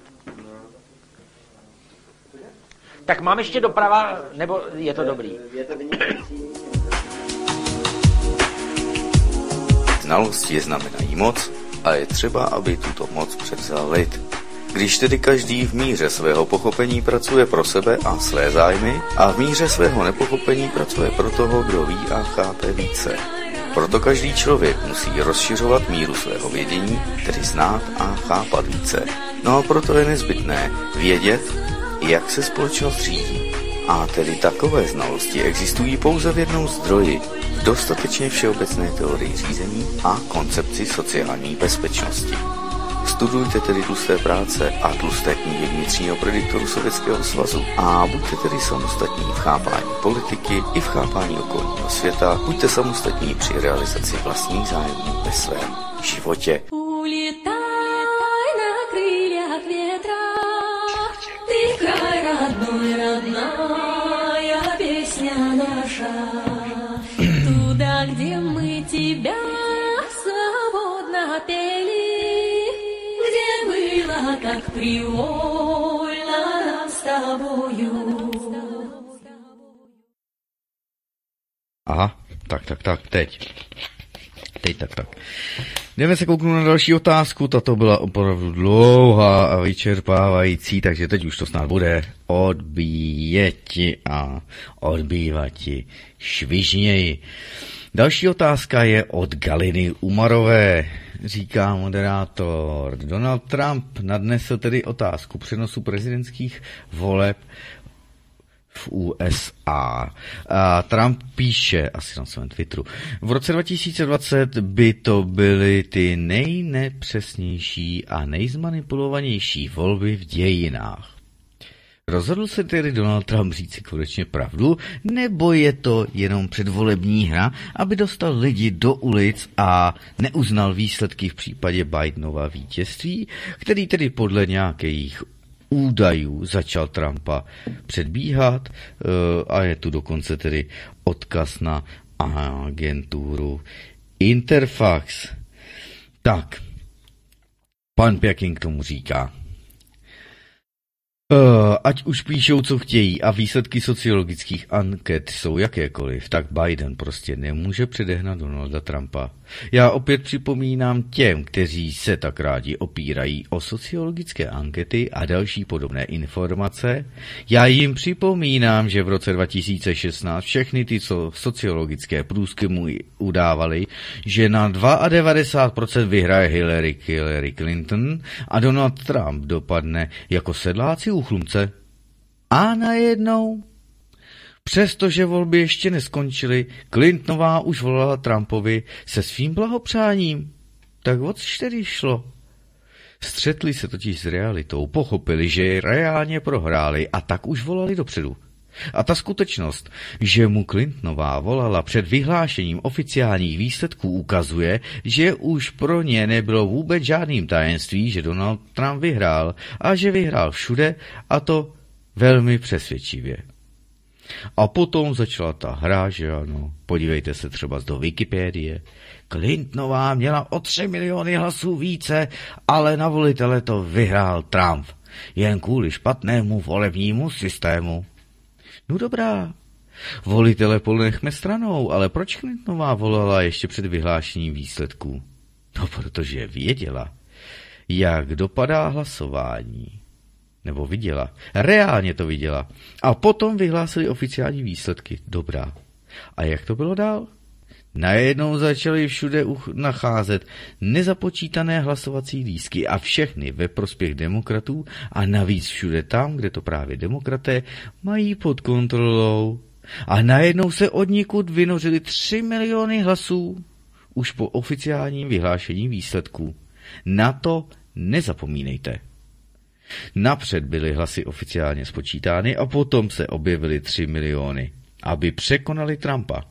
Tak mám ještě doprava, nebo je to dobrý? Je to vynikající. Znalosti znamenají moc a je třeba, aby tuto moc převzal lid. Když tedy každý v míře svého pochopení pracuje pro sebe a své zájmy a v míře svého nepochopení pracuje pro toho, kdo ví a chápe více. Proto každý člověk musí rozšiřovat míru svého vědění, tedy znát a chápat více. No a proto je nezbytné vědět, jak se společnost řídí. A tedy takové znalosti existují pouze v jednom zdroji, v dostatečně všeobecné teorii řízení a koncepci sociální bezpečnosti. Studujte tedy tlusté práce a tlusté knihy vnitřního prediktoru Sovětského svazu a buďte tedy samostatní v chápání politiky i v chápání okolního světa, buďte samostatní při realizaci vlastních zájmů ve svém životě. Туда, где мы тебя свободно пели, где было так привольно нам с тобою. Aha, tak, teď. Tak. Jdeme se kouknout na další otázku, tato byla opravdu dlouhá a vyčerpávající, takže teď už to snad bude odbíjeti a odbývati švižněji. Další otázka je od Galiny Umarové, říká moderátor. Donald Trump nadnesl tedy otázku přenosu prezidentských voleb v USA. A Trump píše, asi na svém Twitteru, v roce 2020 by to byly ty nejnepřesnější a nejzmanipulovanější volby v dějinách. Rozhodl se tedy Donald Trump říct si konečně pravdu, nebo je to jenom předvolební hra, aby dostal lidi do ulic a neuznal výsledky v případě Bidenova vítězství, který tedy podle nějakých údajů začal Trumpa předbíhat a je tu dokonce tedy odkaz na agenturu Interfax. Tak, pan Peking tomu říká. Ať už píšou, co chtějí a výsledky sociologických anket jsou jakékoliv, tak Biden prostě nemůže předehnat Donalda Trumpa. Já opět připomínám těm, kteří se tak rádi opírají o sociologické ankety a další podobné informace. Já jim připomínám, že v roce 2016 všechny ty sociologické průzkumy udávaly, že na 92% vyhraje Hillary Clinton a Donald Trump dopadne jako sedláci u chlumce. A najednou, přestože volby ještě neskončily, Clintonová už volala Trumpovi se svým blahopřáním. Tak oč tedy šlo? Střetli se totiž s realitou, pochopili, že reálně prohráli a tak už volali dopředu. A ta skutečnost, že mu Clintonová volala před vyhlášením oficiálních výsledků, ukazuje, že už pro ně nebylo vůbec žádným tajemství, že Donald Trump vyhrál a že vyhrál všude, a to velmi přesvědčivě. A potom začala ta hra, že ano, podívejte se třeba do Wikipedie. Clintonová měla o 3 miliony hlasů více, ale na volitele to vyhrál Trump. Jen kvůli špatnému volebnímu systému. No dobrá, volitele ponechme stranou, ale proč Clintonová volala ještě před vyhlášením výsledků? No, protože věděla, jak dopadá hlasování. Nebo viděla. Reálně to viděla. A potom vyhlásili oficiální výsledky. Dobrá. A jak to bylo dál? Najednou začali všude nacházet nezapočítané hlasovací lístky a všechny ve prospěch demokratů a navíc všude tam, kde to právě demokraté mají pod kontrolou. A najednou se odnikud vynořily 3 miliony hlasů už po oficiálním vyhlášení výsledků. Na to nezapomínejte. Napřed byly hlasy oficiálně spočítány a potom se objevily 3 miliony, aby překonali Trumpa.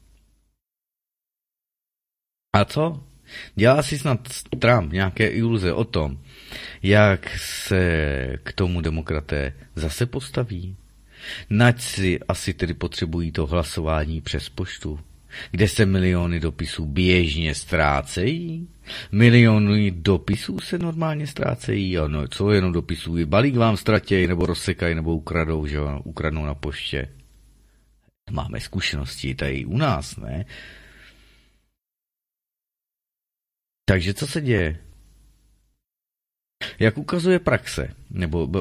A co? Dělá si snad Trump nějaké iluze o tom, jak se k tomu demokraté zase postaví? Nač si asi tedy potřebují to hlasování přes poštu, kde se miliony dopisů běžně ztrácejí? Miliony dopisů se normálně ztrácejí, ano, co jenom dopisů, i balík vám ztratějí, nebo rozsekají, nebo ukradou, že jo, ukradnou na poště. Máme zkušenosti tady u nás, ne? Takže co se děje? Jak ukazuje praxe, nebo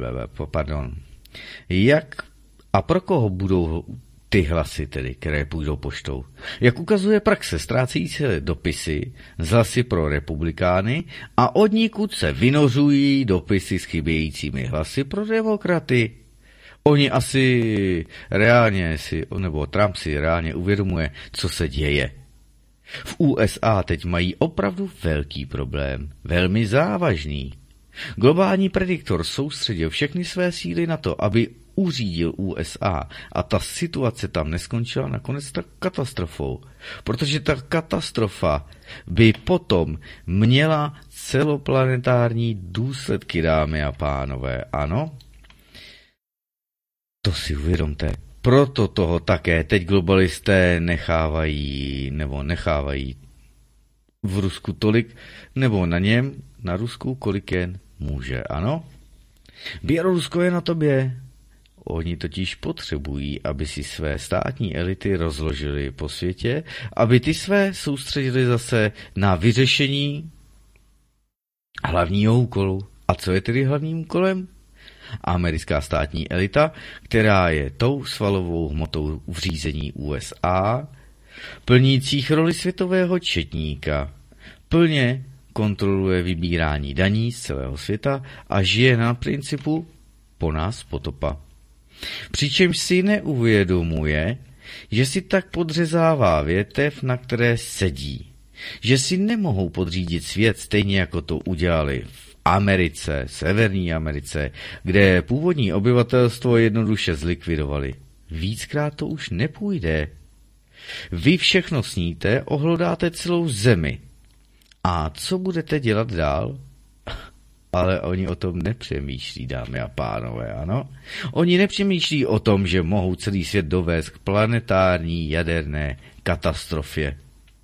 jak a pro koho budou ty hlasy tedy, které půjdou poštou? Jak ukazuje praxe, ztrácejí se dopisy z hlasy pro republikány a odnikud se vynořují dopisy s chybějícími hlasy pro demokraty. Oni asi reálně nebo Trump si reálně uvědomuje, co se děje. V USA teď mají opravdu velký problém, velmi závažný. Globální prediktor soustředil všechny své síly na to, aby uřídil USA a ta situace tam neskončila nakonec tak katastrofou, protože ta katastrofa by potom měla celoplanetární důsledky, dámy a pánové, ano? To si uvědomte. Proto toho také teď globalisté nechávají v Rusku tolik, nebo na Rusku, kolik jen může, ano? Bělorusko je na tobě. Oni totiž potřebují, aby si své státní elity rozložili po světě, aby ty své soustředili zase na vyřešení hlavního úkolu. A co je tedy hlavním úkolem? Americká státní elita, která je tou svalovou hmotou v řízení USA, plnících roli světového četníka, plně kontroluje vybírání daní z celého světa a žije na principu po nás potopa. Přičemž si neuvědomuje, že si tak podřezává větev, na které sedí, že si nemohou podřídit svět stejně jako to udělali v Americe, Severní Americe, kde původní obyvatelstvo jednoduše zlikvidovali. Víckrát to už nepůjde. Vy všechno sníte, ohlodáte celou zemi. A co budete dělat dál? Ale oni o tom nepřemýšlí, dámy a pánové, ano? Oni nepřemýšlí o tom, že mohou celý svět dovést k planetární jaderné katastrofě.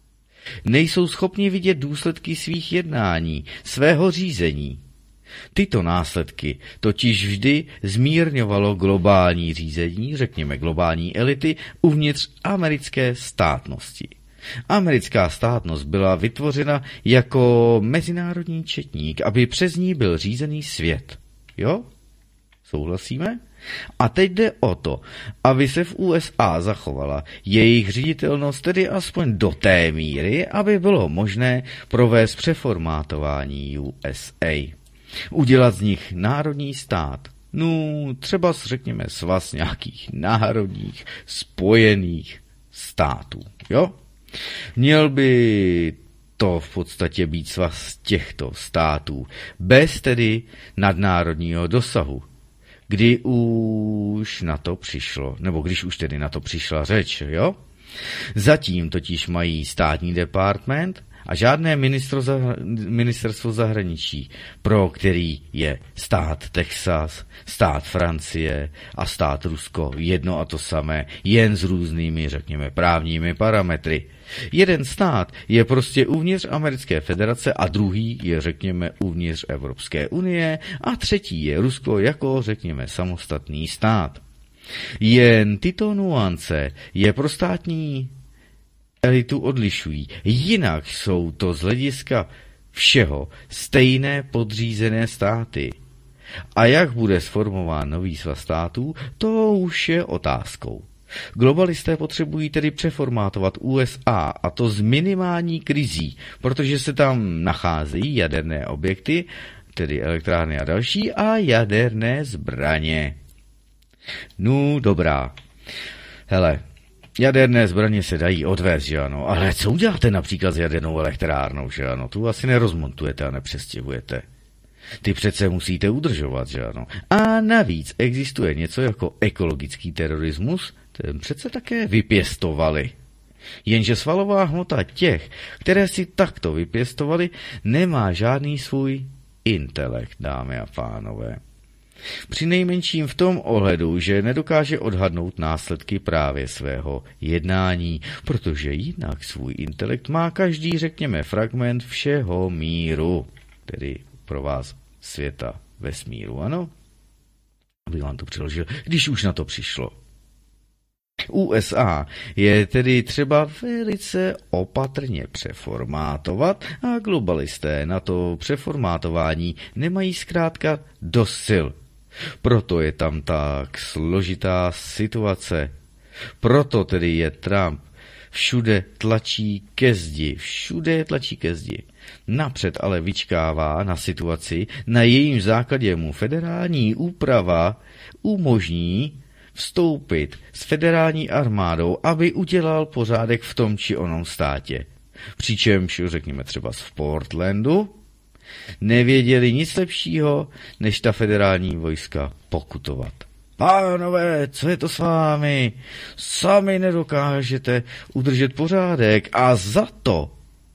Nejsou schopni vidět důsledky svých jednání, svého řízení. Tyto následky totiž vždy zmírňovalo globální řízení, řekněme globální elity, uvnitř americké státnosti. Americká státnost byla vytvořena jako mezinárodní četník, aby přes ní byl řízený svět. Jo? Souhlasíme? A teď jde o to, aby se v USA zachovala jejich ředitelnost, tedy aspoň do té míry, aby bylo možné provést přeformátování USA. Udělat z nich národní stát. No, třeba řekněme svaz nějakých národních spojených států. Jo? Měl by to v podstatě být svaz těchto států, bez tedy nadnárodního dosahu. Kdy už na to přišlo, nebo když už tedy na to přišla řeč, jo? Zatím totiž mají státní department a žádné ministerstvo zahraničí, pro který je stát Texas, stát Francie a stát Rusko jedno a to samé, jen s různými, řekněme, právními parametry. Jeden stát je prostě uvnitř Americké federace a druhý je, řekněme, uvnitř Evropské unie a třetí je Rusko jako, řekněme, samostatný stát. Jen tyto nuance je pro státní elitu odlišují. Jinak jsou to z hlediska všeho stejné podřízené státy. A jak bude sformován nový svaz států, to už je otázkou. Globalisté potřebují tedy přeformátovat USA, a to s minimální krizí, protože se tam nacházejí jaderné objekty, tedy elektrárny a další, a jaderné zbraně. No, dobrá. Hele, jaderné zbraně se dají odvést, že ano, ale co uděláte například s jadernou elektrárnou, že ano, tu asi nerozmontujete a nepřestěhujete. Ty přece musíte udržovat, že ano. A navíc existuje něco jako ekologický terorismus, ten přece také vypěstovali. Jenže svalová hmota těch, které si takto vypěstovali, nemá žádný svůj intelekt, dámy a pánové. Přinejmenším v tom ohledu, že nedokáže odhadnout následky právě svého jednání, protože jinak svůj intelekt má každý, řekněme, fragment všeho míru, tedy pro vás světa vesmíru, ano? Abych vám to přeložil, když už na to přišlo. USA je tedy třeba velice opatrně přeformátovat a globalisté na to přeformátování nemají zkrátka dost sil. Proto je tam tak složitá situace. Proto tedy je Trump všude tlačí ke zdi. Napřed ale vyčkává na situaci, na jejím základě mu federální úprava umožní vstoupit s federální armádou, aby udělal pořádek v tom či onom státě. Přičemž, řekněme třeba v Portlandu, nevěděli nic lepšího, než ta federální vojska pokutovat. Pánové, co je to s vámi? Sami nedokážete udržet pořádek a za to,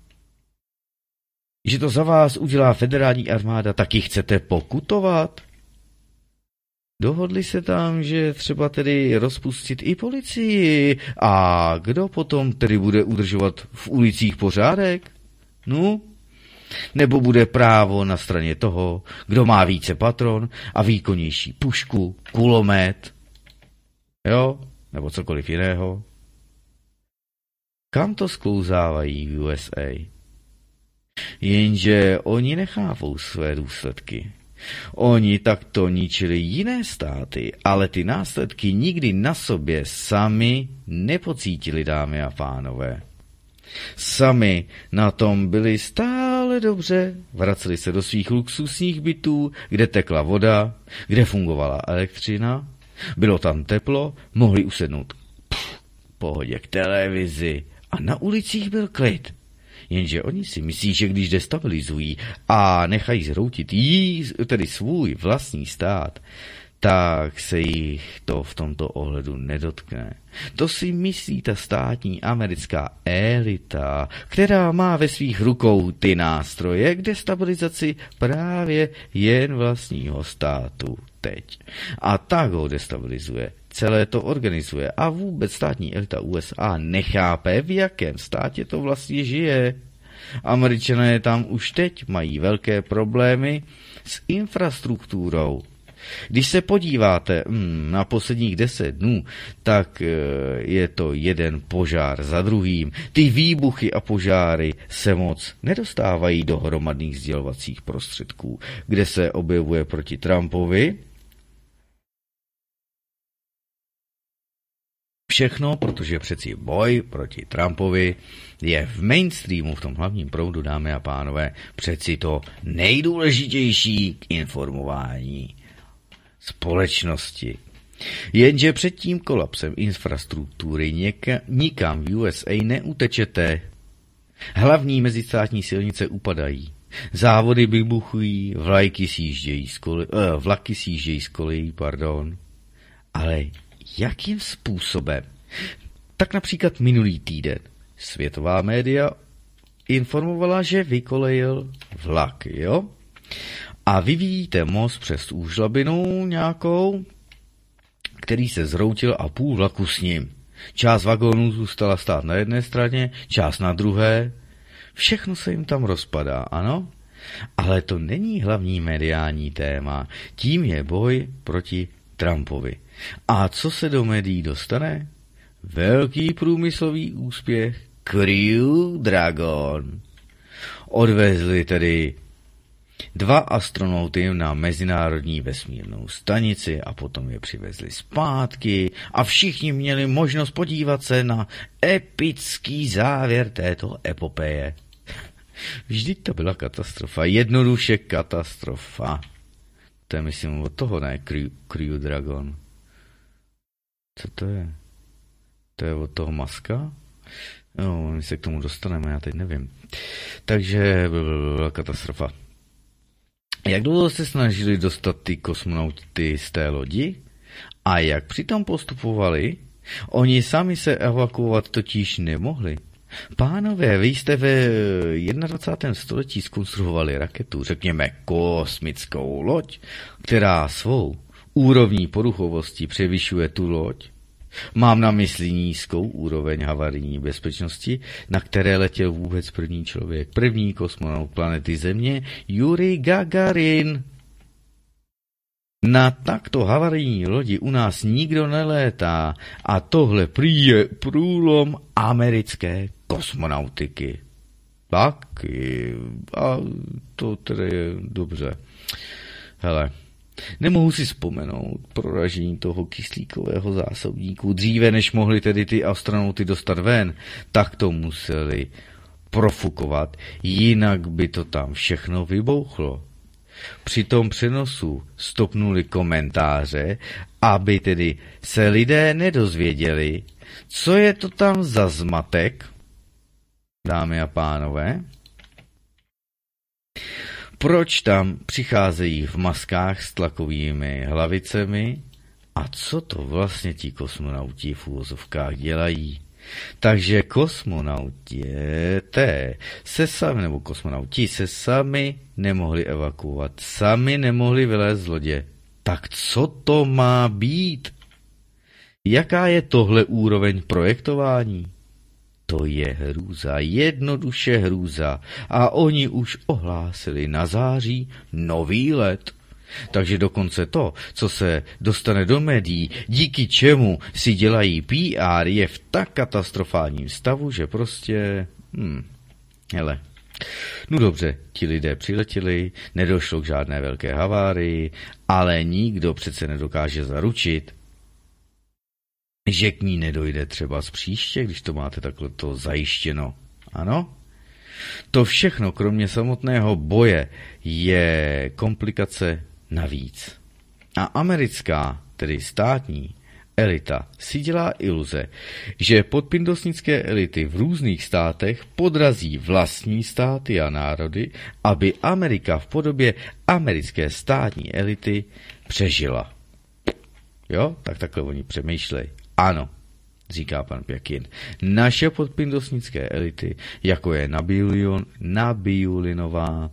že to za vás udělá federální armáda, taky chcete pokutovat? Dohodli se tam, že třeba tedy rozpustit i policii. A kdo potom tedy bude udržovat v ulicích pořádek? No? Nebo bude právo na straně toho, kdo má více patron a výkonnější pušku, kulomet? Jo? Nebo cokoliv jiného? Kam to sklouzávají v USA? Jenže oni nechápou své důsledky. Oni takto ničili jiné státy, ale ty následky nikdy na sobě sami nepocítili, dámy a pánové. Sami na tom byli stále dobře, vraceli se do svých luxusních bytů, kde tekla voda, kde fungovala elektřina, bylo tam teplo, mohli usednout pohodě k televizi a na ulicích byl klid. Jenže oni si myslí, že když destabilizují a nechají zhroutit tedy svůj vlastní stát, tak se jich to v tomto ohledu nedotkne. To si myslí ta státní americká elita, která má ve svých rukou ty nástroje k destabilizaci právě jen vlastního státu teď. A tak ho destabilizuje, celé to organizuje a vůbec státní elita USA nechápe, v jakém státě to vlastně žije. Američané tam už teď mají velké problémy s infrastrukturou. Když se podíváte na posledních 10 dnů, tak je to jeden požár za druhým. Ty výbuchy a požáry se moc nedostávají do hromadných sdělovacích prostředků, kde se objevuje proti Trumpovi. Všechno, protože přeci boj proti Trumpovi je v mainstreamu, v tom hlavním proudu, dámy a pánové, přeci to nejdůležitější k informování společnosti. Jenže před tím kolapsem infrastruktury nikam v USA neutečete. Hlavní mezistátní silnice upadají. Závody vybuchují, vlaky sjíždějí z kolejí, Ale jakým způsobem? Tak například minulý týden světová média informovala, že vykolejil vlak, jo? A vyvíjíte most přes úžlabinu nějakou, který se zhroutil a půl vlaku s ním. Část vagónů zůstala stát na jedné straně, část na druhé. Všechno se jim tam rozpadá, ano? Ale to není hlavní mediální téma. Tím je boj proti Trumpovi. A co se do médií dostane? Velký průmyslový úspěch Crew Dragon. Odvezli tedy 2 astronauty na mezinárodní vesmírnou stanici a potom je přivezli zpátky a všichni měli možnost podívat se na epický závěr této epopeje. Vždyť to byla katastrofa, jednoduše katastrofa. To je, myslím, od toho, ne? Crew Dragon. Co to je? To je od toho Muska? No, my se k tomu dostaneme, já teď nevím. Takže byla katastrofa. Jak dlouho se snažili dostat ty kosmonauty z té lodi? A jak přitom postupovali? Oni sami se evakuovat totiž nemohli. Pánové, vy jste ve 21. století zkonstruovali raketu, řekněme kosmickou loď, která svou úrovní poruchovosti převyšuje tu loď. Mám na mysli nízkou úroveň havarijní bezpečnosti, na které letěl vůbec první člověk, první kosmonaut planety Země, Jurij Gagarin. Na takto havarijní lodi u nás nikdo nelétá a tohle prý je průlom americké kosmonautiky. Tak, a to tedy je dobře. Hele, nemohu si vzpomenout proražení toho kyslíkového zásobníku. Dříve, než mohli tedy ty astronauty dostat ven, tak to museli profukovat, jinak by to tam všechno vybouchlo. Při tom přenosu stopnuli komentáře, aby tedy se lidé nedozvěděli, co je to tam za zmatek, dámy a pánové. Proč tam přicházejí v maskách s tlakovými hlavicemi a co to vlastně ti kosmonauti v úvozovkách dělají? Takže kosmonauti se sami nemohli evakuovat, sami nemohli vylézt z lodě. Tak co to má být? Jaká je tohle úroveň projektování? To je hrůza, jednoduše hrůza. A oni už ohlásili na září nový let. Takže dokonce to, co se dostane do médií, díky čemu si dělají PR, je v tak katastrofálním stavu, že prostě... hele. No dobře, ti lidé přiletěli, nedošlo k žádné velké havárii, ale nikdo přece nedokáže zaručit, že k ní nedojde třeba z příště, když to máte takhle to zajištěno. Ano? To všechno, kromě samotného boje, je komplikace navíc. A americká, tedy státní, elita si dělá iluze, že podpindosnické elity v různých státech podrazí vlastní státy a národy, aby Amerika v podobě americké státní elity přežila. Jo? Tak takhle oni přemýšlejí. Ano, říká pan Pěkin. Naše podpindosnické elity, jako je Nabiulinová,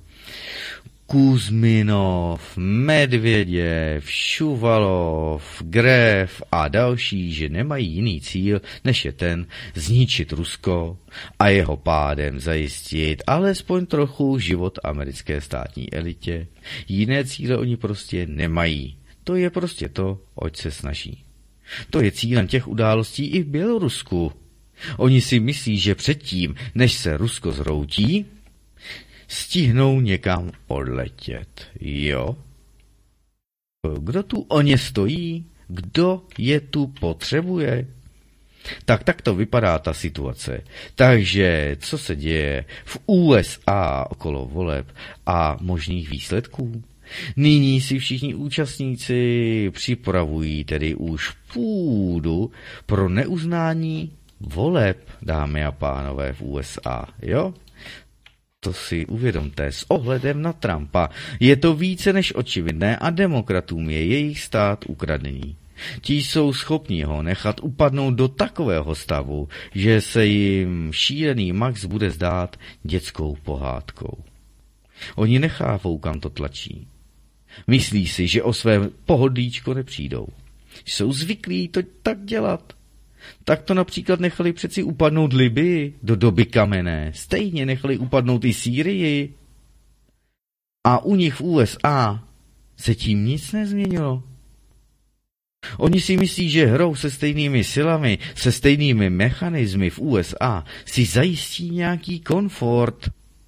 Kuzminov, Medvěděv, Šuvalov, Gref a další, že nemají jiný cíl, než je ten zničit Rusko a jeho pádem zajistit alespoň trochu život americké státní elitě. Jiné cíle oni prostě nemají. To je prostě to, oč se snaží. To je cílem těch událostí i v Bělorusku. Oni si myslí, že předtím, než se Rusko zhroutí, stihnou někam odletět. Jo? Kdo tu o ně stojí? Kdo je tu potřebuje? Tak to vypadá ta situace. Takže co se děje v USA okolo voleb a možných výsledků? Nyní si všichni účastníci připravují tedy už půdu pro neuznání voleb, dámy a pánové, v USA, jo? To si uvědomte, s ohledem na Trumpa je to více než očividné a demokratům je jejich stát ukradený. Ti jsou schopni ho nechat upadnout do takového stavu, že se jim šílený Max bude zdát dětskou pohádkou. Oni nechápou, kam to tlačí. Myslí si, že o své pohodlíčko nepřijdou. Jsou zvyklí to tak dělat. Tak to například nechali přeci upadnout Libii do doby kamenné. Stejně nechali upadnout i Sýrii. A u nich v USA se tím nic nezměnilo. Oni si myslí, že hrou se stejnými silami, se stejnými mechanismy v USA si zajistí nějaký komfort.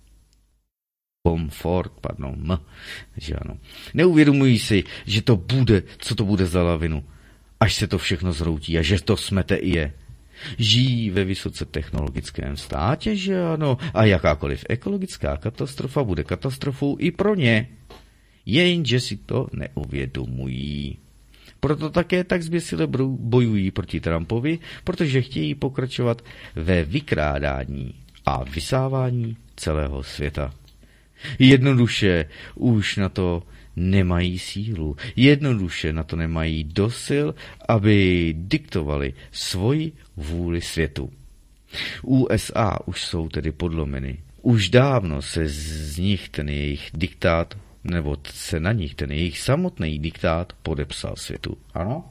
Že ano. Neuvědomují si, že to bude, co to bude za lavinu, až se to všechno zhroutí a že to smete i je. Žijí ve vysoce technologickém státě, že ano, a jakákoliv ekologická katastrofa bude katastrofou i pro ně. Jenže si to neuvědomují. Proto také tak zběsile bojují proti Trumpovi, protože chtějí pokračovat ve vykrádání a vysávání celého světa. Jednoduše už na to nemají sílu, jednoduše na to nemají dost sil, aby diktovali svoji vůli světu. USA už jsou tedy podlomeny. Už dávno se z nich ten jejich diktát, nebo se na nich ten jejich samotný diktát podepsal světu. Ano?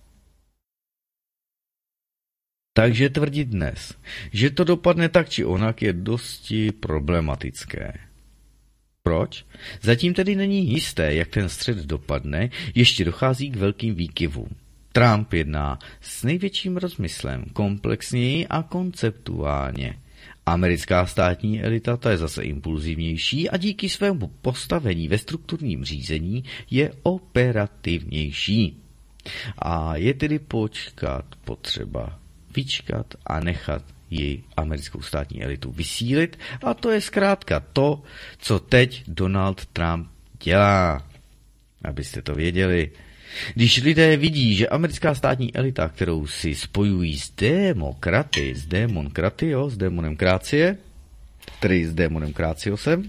Takže tvrdit dnes, že to dopadne tak či onak, je dosti problematické. Proč? Zatím tedy není jisté, jak ten střet dopadne, ještě dochází k velkým výkyvům. Trump jedná s největším rozmyslem, komplexněji a konceptuálně. Americká státní elita, ta je zase impulzivnější a díky svému postavení ve strukturním řízení je operativnější. A je tedy potřeba vyčkat a nechat ji americkou státní elitu vysílit, a to je zkrátka to, co teď Donald Trump dělá. Abyste to věděli. Když lidé vidí, že americká státní elita, kterou si spojují s demokraty, s démonem Krácie, tedy s démonem Kráciosem,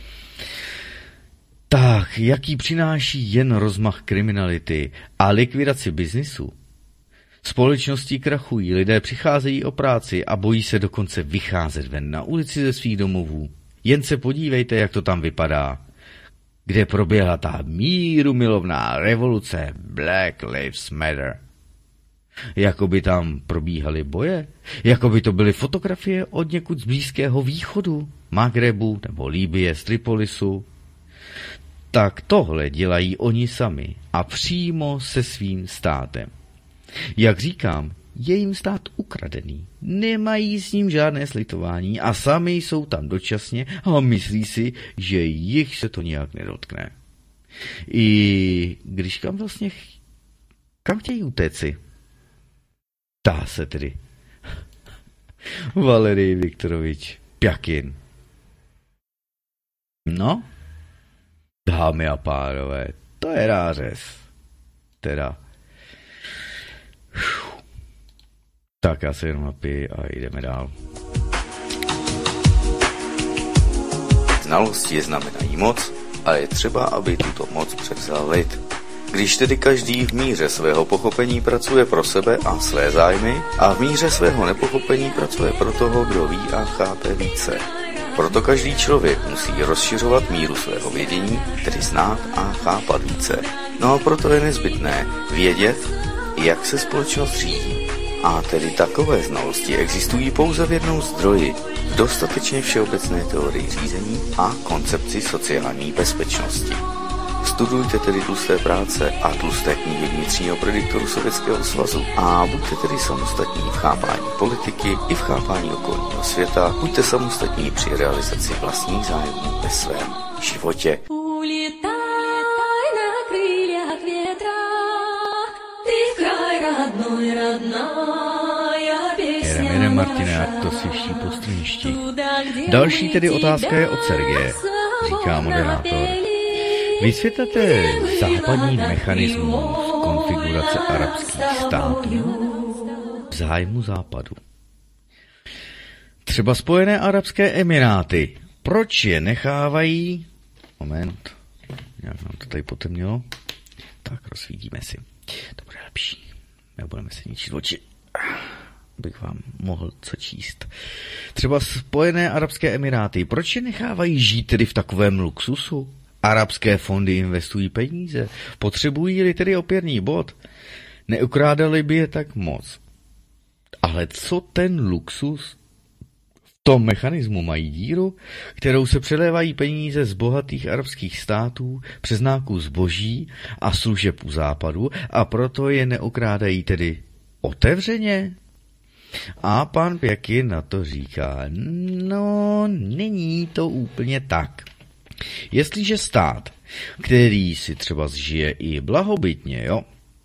tak jaký přináší jen rozmach kriminality a likvidaci biznisu. Společnosti krachují, lidé přicházejí o práci a bojí se dokonce vycházet ven na ulici ze svých domovů. Jen se podívejte, jak to tam vypadá. Kde proběhla ta mírumilovná revoluce Black Lives Matter. Jakoby tam probíhaly boje, jakoby to byly fotografie od někud z Blízkého východu, Magrebu nebo Libye z Tripolisu. Tak tohle dělají oni sami a přímo se svým státem. Jak říkám, je jim stát ukradený, nemají s ním žádné slitování a sami jsou tam dočasně a myslí si, že jich se to nějak nedotkne. I když kam chtějí utéci? Ptá se tedy Valerij Viktorovič Pjakin. No, dámy a pánové, to je rářez. Teda. Tak já se jenom napiju a jdeme dál. Znalosti znamenají moc a je třeba, aby tuto moc převzal lid. Když tedy každý v míře svého pochopení pracuje pro sebe a své zájmy a v míře svého nepochopení pracuje pro toho, kdo ví a chápe více. Proto každý člověk musí rozšiřovat míru svého vědění, tedy znát a chápat více. No a proto je nezbytné vědět, jak se společnost řídí. A tedy takové znalosti existují pouze v jednom zdroji, v dostatečně všeobecné teorii řízení a koncepci sociální bezpečnosti. Studujte tedy tlusté práce a tlusté knihy vnitřního prediktoru Sovětského svazu a buďte tedy samostatní v chápání politiky i v chápání okolního světa, buďte samostatní při realizaci vlastních zájmů ve svém životě. Jedeme, Martine, ať to slyší postrniští. Další tedy otázka je od Sergeje, říká moderátor. Vysvětlete západní mechanismus konfigurace arabských států v zájmu západu. Třeba Spojené arabské emiráty. Proč je nechávají... Moment, nějak nám to tady potemnilo. Tak, rozsvítíme si. To bude lepší. Nebudeme se ničit oči, abych vám mohl co číst. Třeba Spojené arabské emiráty. Proč je nechávají žít tedy v takovém luxusu? Arabské fondy investují peníze. Potřebují-li tedy opěrný bod? Neukrádali by je tak moc. Ale co ten luxus? V tom mechanismu mají díru, kterou se přelévají peníze z bohatých arabských států přes nákup zboží a služeb u západu a proto je neukrádají tedy otevřeně? A pan Pjakin na to říká, no, není to úplně tak. Jestliže stát, který si třeba žije i blahobytně, jo,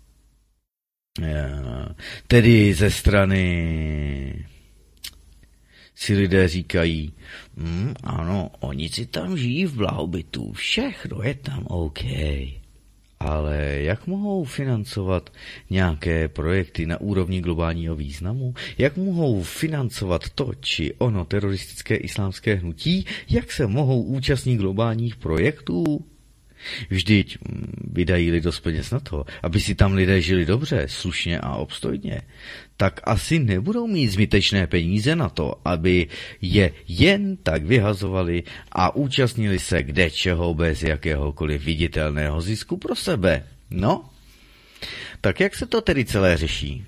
tedy ze strany si lidé říkají, ano, oni si tam žijí v blahobytu, všechno je tam OK. Ale jak mohou financovat nějaké projekty na úrovni globálního významu? Jak mohou financovat to či ono teroristické islámské hnutí? Jak se mohou účastnit globálních projektů? Vždyť vydají-li dost peněz na to, aby si tam lidé žili dobře, slušně a obstojně, tak asi nebudou mít zbytečné peníze na to, aby je jen tak vyhazovali a účastnili se kdečeho bez jakéhokoliv viditelného zisku pro sebe. No, tak jak se to tedy celé řeší?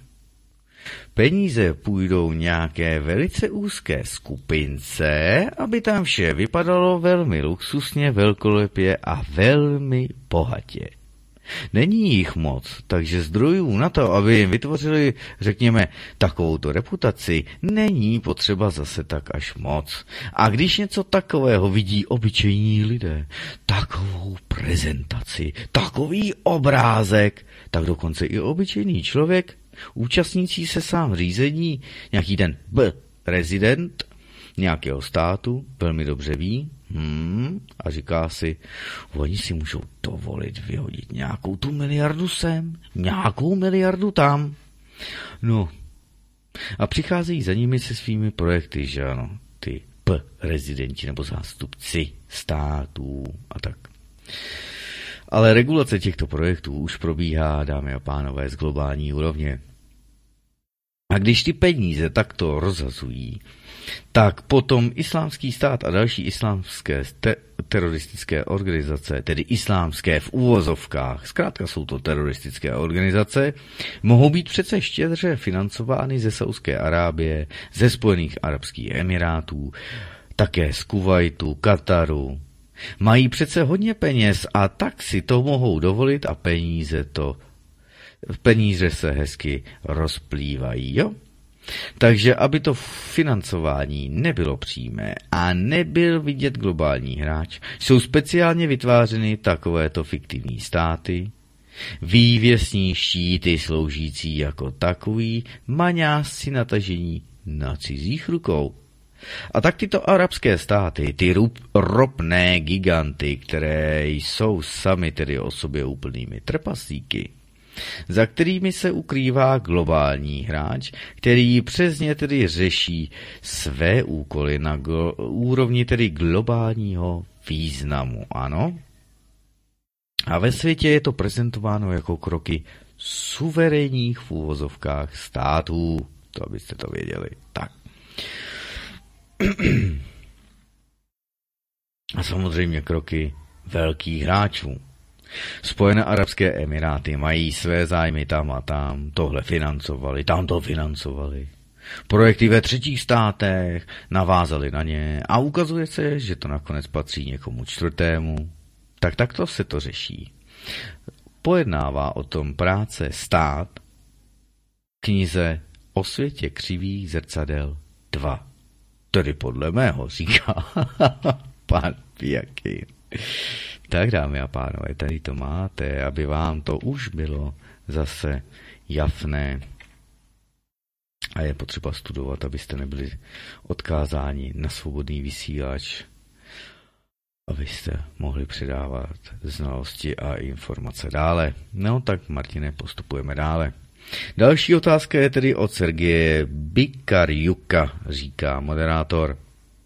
Peníze půjdou nějaké velice úzké skupince, aby tam vše vypadalo velmi luxusně, velkolepě a velmi bohatě. Není jich moc, takže zdrojů na to, aby jim vytvořili, řekněme, takovouto reputaci, není potřeba zase tak až moc. A když něco takového vidí obyčejní lidé, takovou prezentaci, takový obrázek, tak dokonce i obyčejný člověk, účastnící se sám řízení, nějaký ten rezident nějakého státu, velmi dobře ví, a říká si, oni si můžou dovolit vyhodit nějakou tu miliardu sem, nějakou miliardu tam. No, a přicházejí za nimi se svými projekty, že ano, ty rezidenti nebo zástupci států a tak. Ale regulace těchto projektů už probíhá, dámy a pánové, z globální úrovně. A když ty peníze takto rozhazují, tak potom Islámský stát a další islámské teroristické organizace, tedy islámské v uvozovkách, zkrátka jsou to teroristické organizace, mohou být přece štědře financovány ze Saúdské Arábie, ze Spojených arabských emirátů, také z Kuvajtu, Kataru. Mají přece hodně peněz a tak si to mohou dovolit a peníze se hezky rozplývají, jo? Takže aby to financování nebylo přímé a nebyl vidět globální hráč, jsou speciálně vytvářeny takovéto fiktivní státy, vývěsní štíty sloužící jako takový maňásci natažení na cizích rukou. A tak tyto arabské státy, ty ropné giganty, které jsou sami tedy o sobě úplnými trpaslíky, za kterými se ukrývá globální hráč, který přesně tedy řeší své úkoly na úrovni tedy globálního významu, ano? A ve světě je to prezentováno jako kroky suverénních v úvozovkách států, to abyste to věděli. Tak. A samozřejmě kroky velkých hráčů. Spojené arabské emiráty mají své zájmy tam a tam, tohle financovali, tam to financovali. Projekty ve třetích státech navázali na ně a ukazuje se, že to nakonec patří někomu čtvrtému. Tak takto se to řeší. Pojednává o tom práce Stát, knize O světě křivých zrcadel 2. Tedy podle mého, říká pan Pijakin. Tak, dámy a pánové, tady to máte, aby vám to už bylo zase jasné. A je potřeba studovat, abyste nebyli odkázáni na svobodný vysílač, abyste mohli předávat znalosti a informace dále. No tak, Martine, postupujeme dále. Další otázka je tedy od Sergeje Bikarjuka, říká moderátor.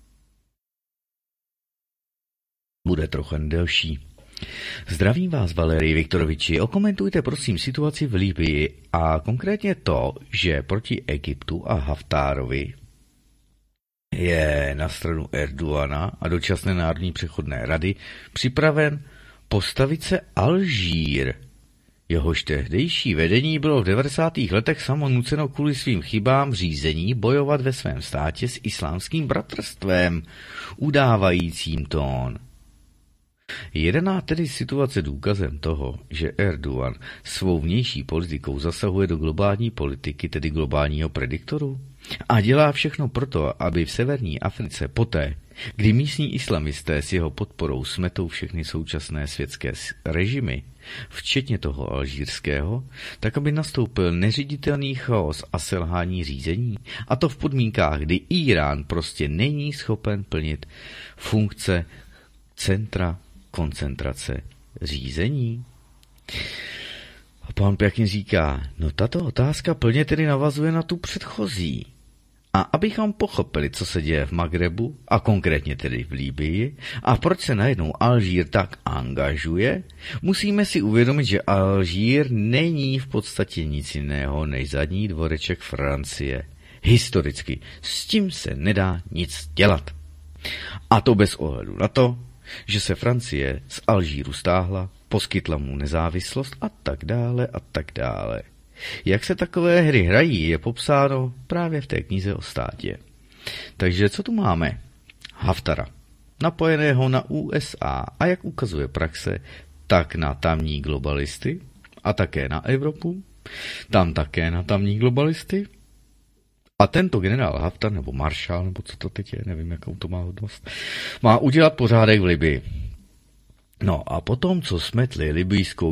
Bude trochu delší. Zdravím vás, Valerii Viktoroviči. Okomentujte prosím situaci v Libyi a konkrétně to, že proti Egyptu a Haftárovi je na stranu Erdogana a dočasné národní přechodné rady připraven postavit se Alžír. Jehož tehdejší vedení bylo v 90. letech samo nuceno kvůli svým chybám řízení bojovat ve svém státě s islámským bratrstvem, udávajícím tón. Je daná tedy situace důkazem toho, že Erdogan svou vnější politikou zasahuje do globální politiky, tedy globálního prediktoru? A dělá všechno proto, aby v severní Africe poté, kdy místní islamisté s jeho podporou smetou všechny současné světské režimy, včetně toho alžírského, tak aby nastoupil neřiditelný chaos a selhání řízení, a to v podmínkách, kdy Irán prostě není schopen plnit funkce centra koncentrace řízení. A pan Pjakin říká, no tato otázka plně tedy navazuje na tu předchozí. A abychom pochopili, co se děje v Magrebu, a konkrétně tedy v Libyi, a proč se najednou Alžír tak angažuje, musíme si uvědomit, že Alžír není v podstatě nic jiného než zadní dvoreček Francie. Historicky s tím se nedá nic dělat. A to bez ohledu na to, že se Francie z Alžíru stáhla, poskytla mu nezávislost a tak dále a tak dále. Jak se takové hry hrají, je popsáno právě v té knize o státě. Takže co tu máme? Haftara, napojeného na USA a jak ukazuje praxe, tak na tamní globalisty a také na Evropu, tam také na tamní globalisty. A tento generál Haftar, nebo maršál, nebo co to teď je, nevím, jakou to má hodnost, má udělat pořádek v Libii. No a potom, co smetli libijskou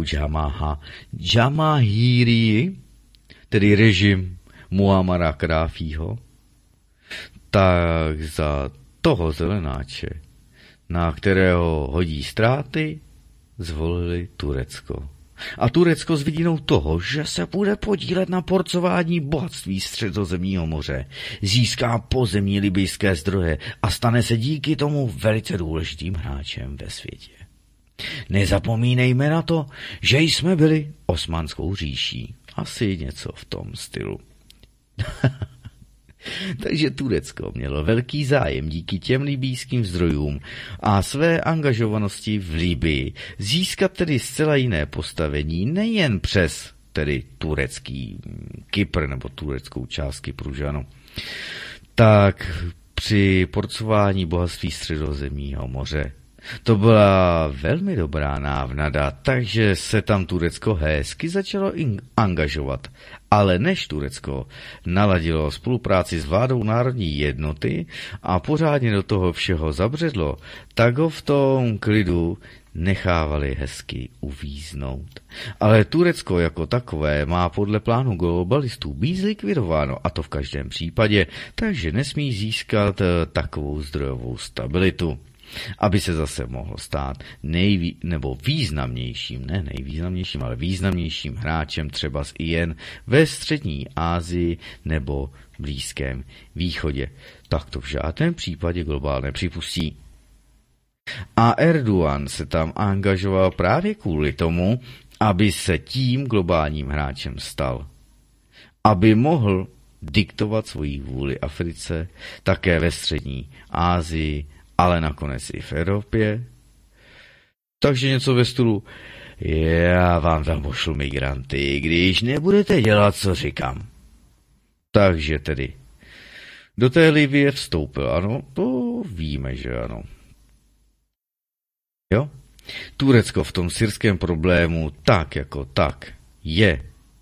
Džamahírii, tedy režim Muammara Kaddáfího, tak za toho zelenáče, na kterého hodí ztráty, zvolili Turecko. A Turecko s vidinou toho, že se bude podílet na porcování bohatství Středozemního moře, získá pozemní libijské zdroje a stane se díky tomu velice důležitým hráčem ve světě. Nezapomínejme na to, že jsme byli Osmanskou říší. Asi něco v tom stylu. Takže Turecko mělo velký zájem díky těm libijským zdrojům a své angažovanosti v Libii získat tedy zcela jiné postavení nejen přes tedy turecký Kypr nebo tureckou část Kypru, že ano, tak při porcování bohatství Středozemního moře. To byla velmi dobrá návnada, takže se tam Turecko hezky začalo angažovat. Ale než Turecko naladilo spolupráci s vládou národní jednoty a pořádně do toho všeho zabředlo, tak ho v tom klidu nechávali hezky uvíznout. Ale Turecko jako takové má podle plánu globalistů být zlikvidováno, a to v každém případě, takže nesmí získat takovou zdrojovou stabilitu, aby se zase mohl stát významnějším hráčem třeba i jen ve střední Asii nebo Blízkém východě. Tak to v žádném případě globál nepřipustí. A Erdogan se tam angažoval právě kvůli tomu, aby se tím globálním hráčem stal. Aby mohl diktovat svoji vůli Africe, také ve střední Asii, ale nakonec i v Evropě. Takže něco ve stylu, já vám tam pošlu migranty, když nebudete dělat, co říkám. Takže tedy do té Libye vstoupil, ano, to víme, že ano. Jo? Turecko v tom syrském problému tak jako tak je.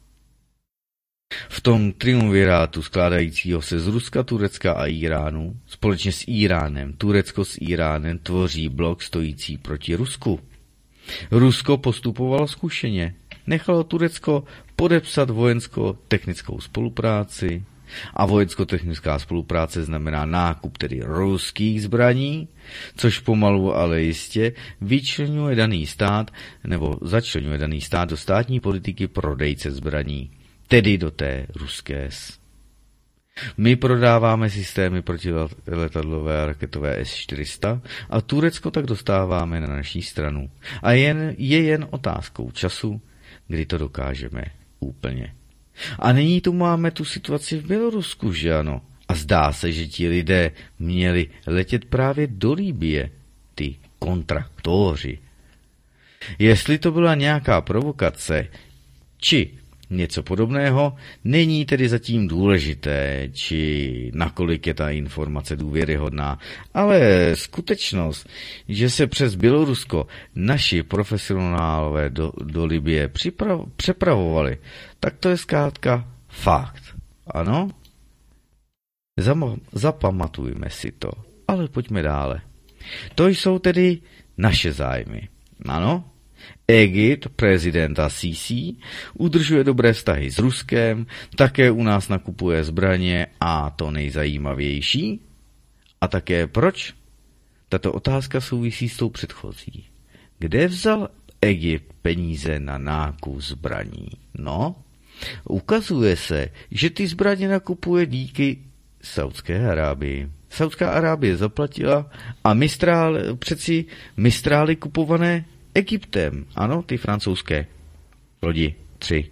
V tom triumvirátu skládajícího se z Ruska, Turecka a Iránu, společně s Iránem, Turecko s Iránem tvoří blok stojící proti Rusku. Rusko postupovalo zkušeně, nechalo Turecko podepsat vojensko-technickou spolupráci a vojensko-technická spolupráce znamená nákup tedy ruských zbraní, což pomalu, ale jistě vyčleňuje daný stát nebo začleňuje daný stát do státní politiky prodejce zbraní, tedy do té ruské. My prodáváme systémy protiletadlové a raketové S-400 a Turecko tak dostáváme na naší stranu. A je jen otázkou času, kdy to dokážeme úplně. A nyní tu máme tu situaci v Bělorusku, že ano? A zdá se, že ti lidé měli letět právě do Libye, ty kontraktoři. Jestli to byla nějaká provokace, či něco podobného, není tedy zatím důležité, či nakolik je ta informace důvěryhodná, ale skutečnost, že se přes Bělorusko naši profesionálové do Libye přepravovali, tak to je zkrátka fakt. Ano? Zapamatujme si to, ale pojďme dále. To jsou tedy naše zájmy. Ano? Egypt, prezidenta Sisi, udržuje dobré vztahy s Ruskem, také u nás nakupuje zbraně a to nejzajímavější. A také proč? Tato otázka souvisí s tou předchozí. Kde vzal Egypt peníze na nákup zbraní? No, ukazuje se, že ty zbraně nakupuje díky Saudské Arábii. Saudská Arábie zaplatila a mistrály kupované Egyptem. Ano, ty francouzské lodi 3.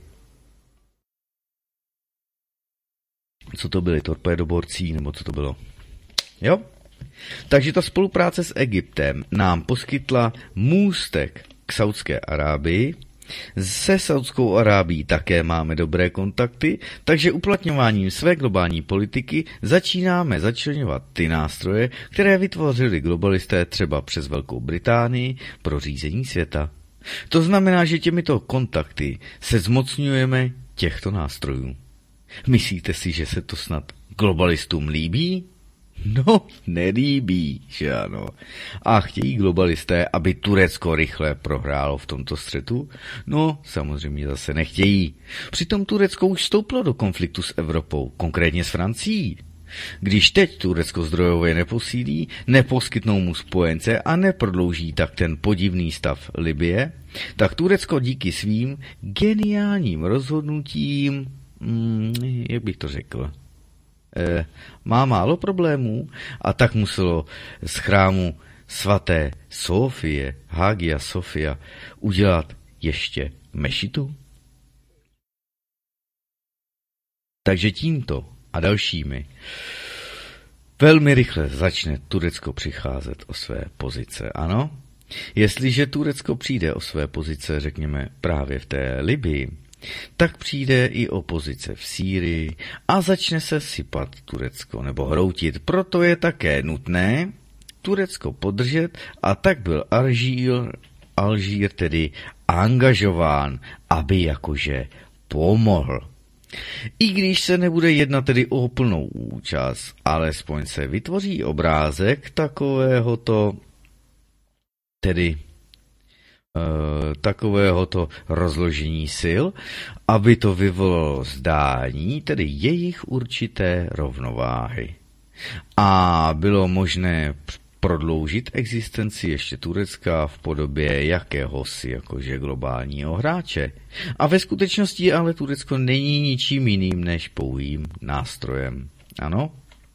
Co to byly, torpédoborcí, nebo co to bylo? Jo? Takže ta spolupráce s Egyptem nám poskytla můstek k Saudské Arábii. Se Saudskou Arábií také máme dobré kontakty, takže uplatňováním své globální politiky začínáme začleňovat ty nástroje, které vytvořili globalisté třeba přes Velkou Británii pro řízení světa. To znamená, že těmito kontakty se zmocňujeme těchto nástrojů. Myslíte si, že se to snad globalistům líbí? No, nelíbí, že ano. A chtějí globalisté, aby Turecko rychle prohrálo v tomto střetu? No, samozřejmě zase nechtějí. Přitom Turecko už vstoupilo do konfliktu s Evropou, konkrétně s Francií. Když teď Turecko zdrojově neposílí, neposkytnou mu spojence a neprodlouží tak ten podivný stav Libye, tak Turecko díky svým geniálním rozhodnutím, jak bych to řekl, má málo problémů a tak muselo z chrámu svaté Sofie, Hagia Sophia, udělat ještě mešitu? Takže tímto a dalšími velmi rychle začne Turecko přicházet o své pozice, ano? Jestliže Turecko přijde o své pozice, řekněme, právě v té Libii, tak přijde i opozice v Sýrii a začne se sypat Turecko nebo hroutit. Proto je také nutné Turecko podržet a tak byl Alžír tedy angažován, aby jakože pomohl. I když se nebude jednat tedy o plnou účast, alespoň se vytvoří obrázek takovéhoto rozložení sil, aby to vyvolalo zdání, tedy jejich určité rovnováhy. A bylo možné prodloužit existenci ještě Turecka v podobě jakéhosi jakože globálního hráče. A ve skutečnosti ale Turecko není ničím jiným než pouhým nástrojem. Ano?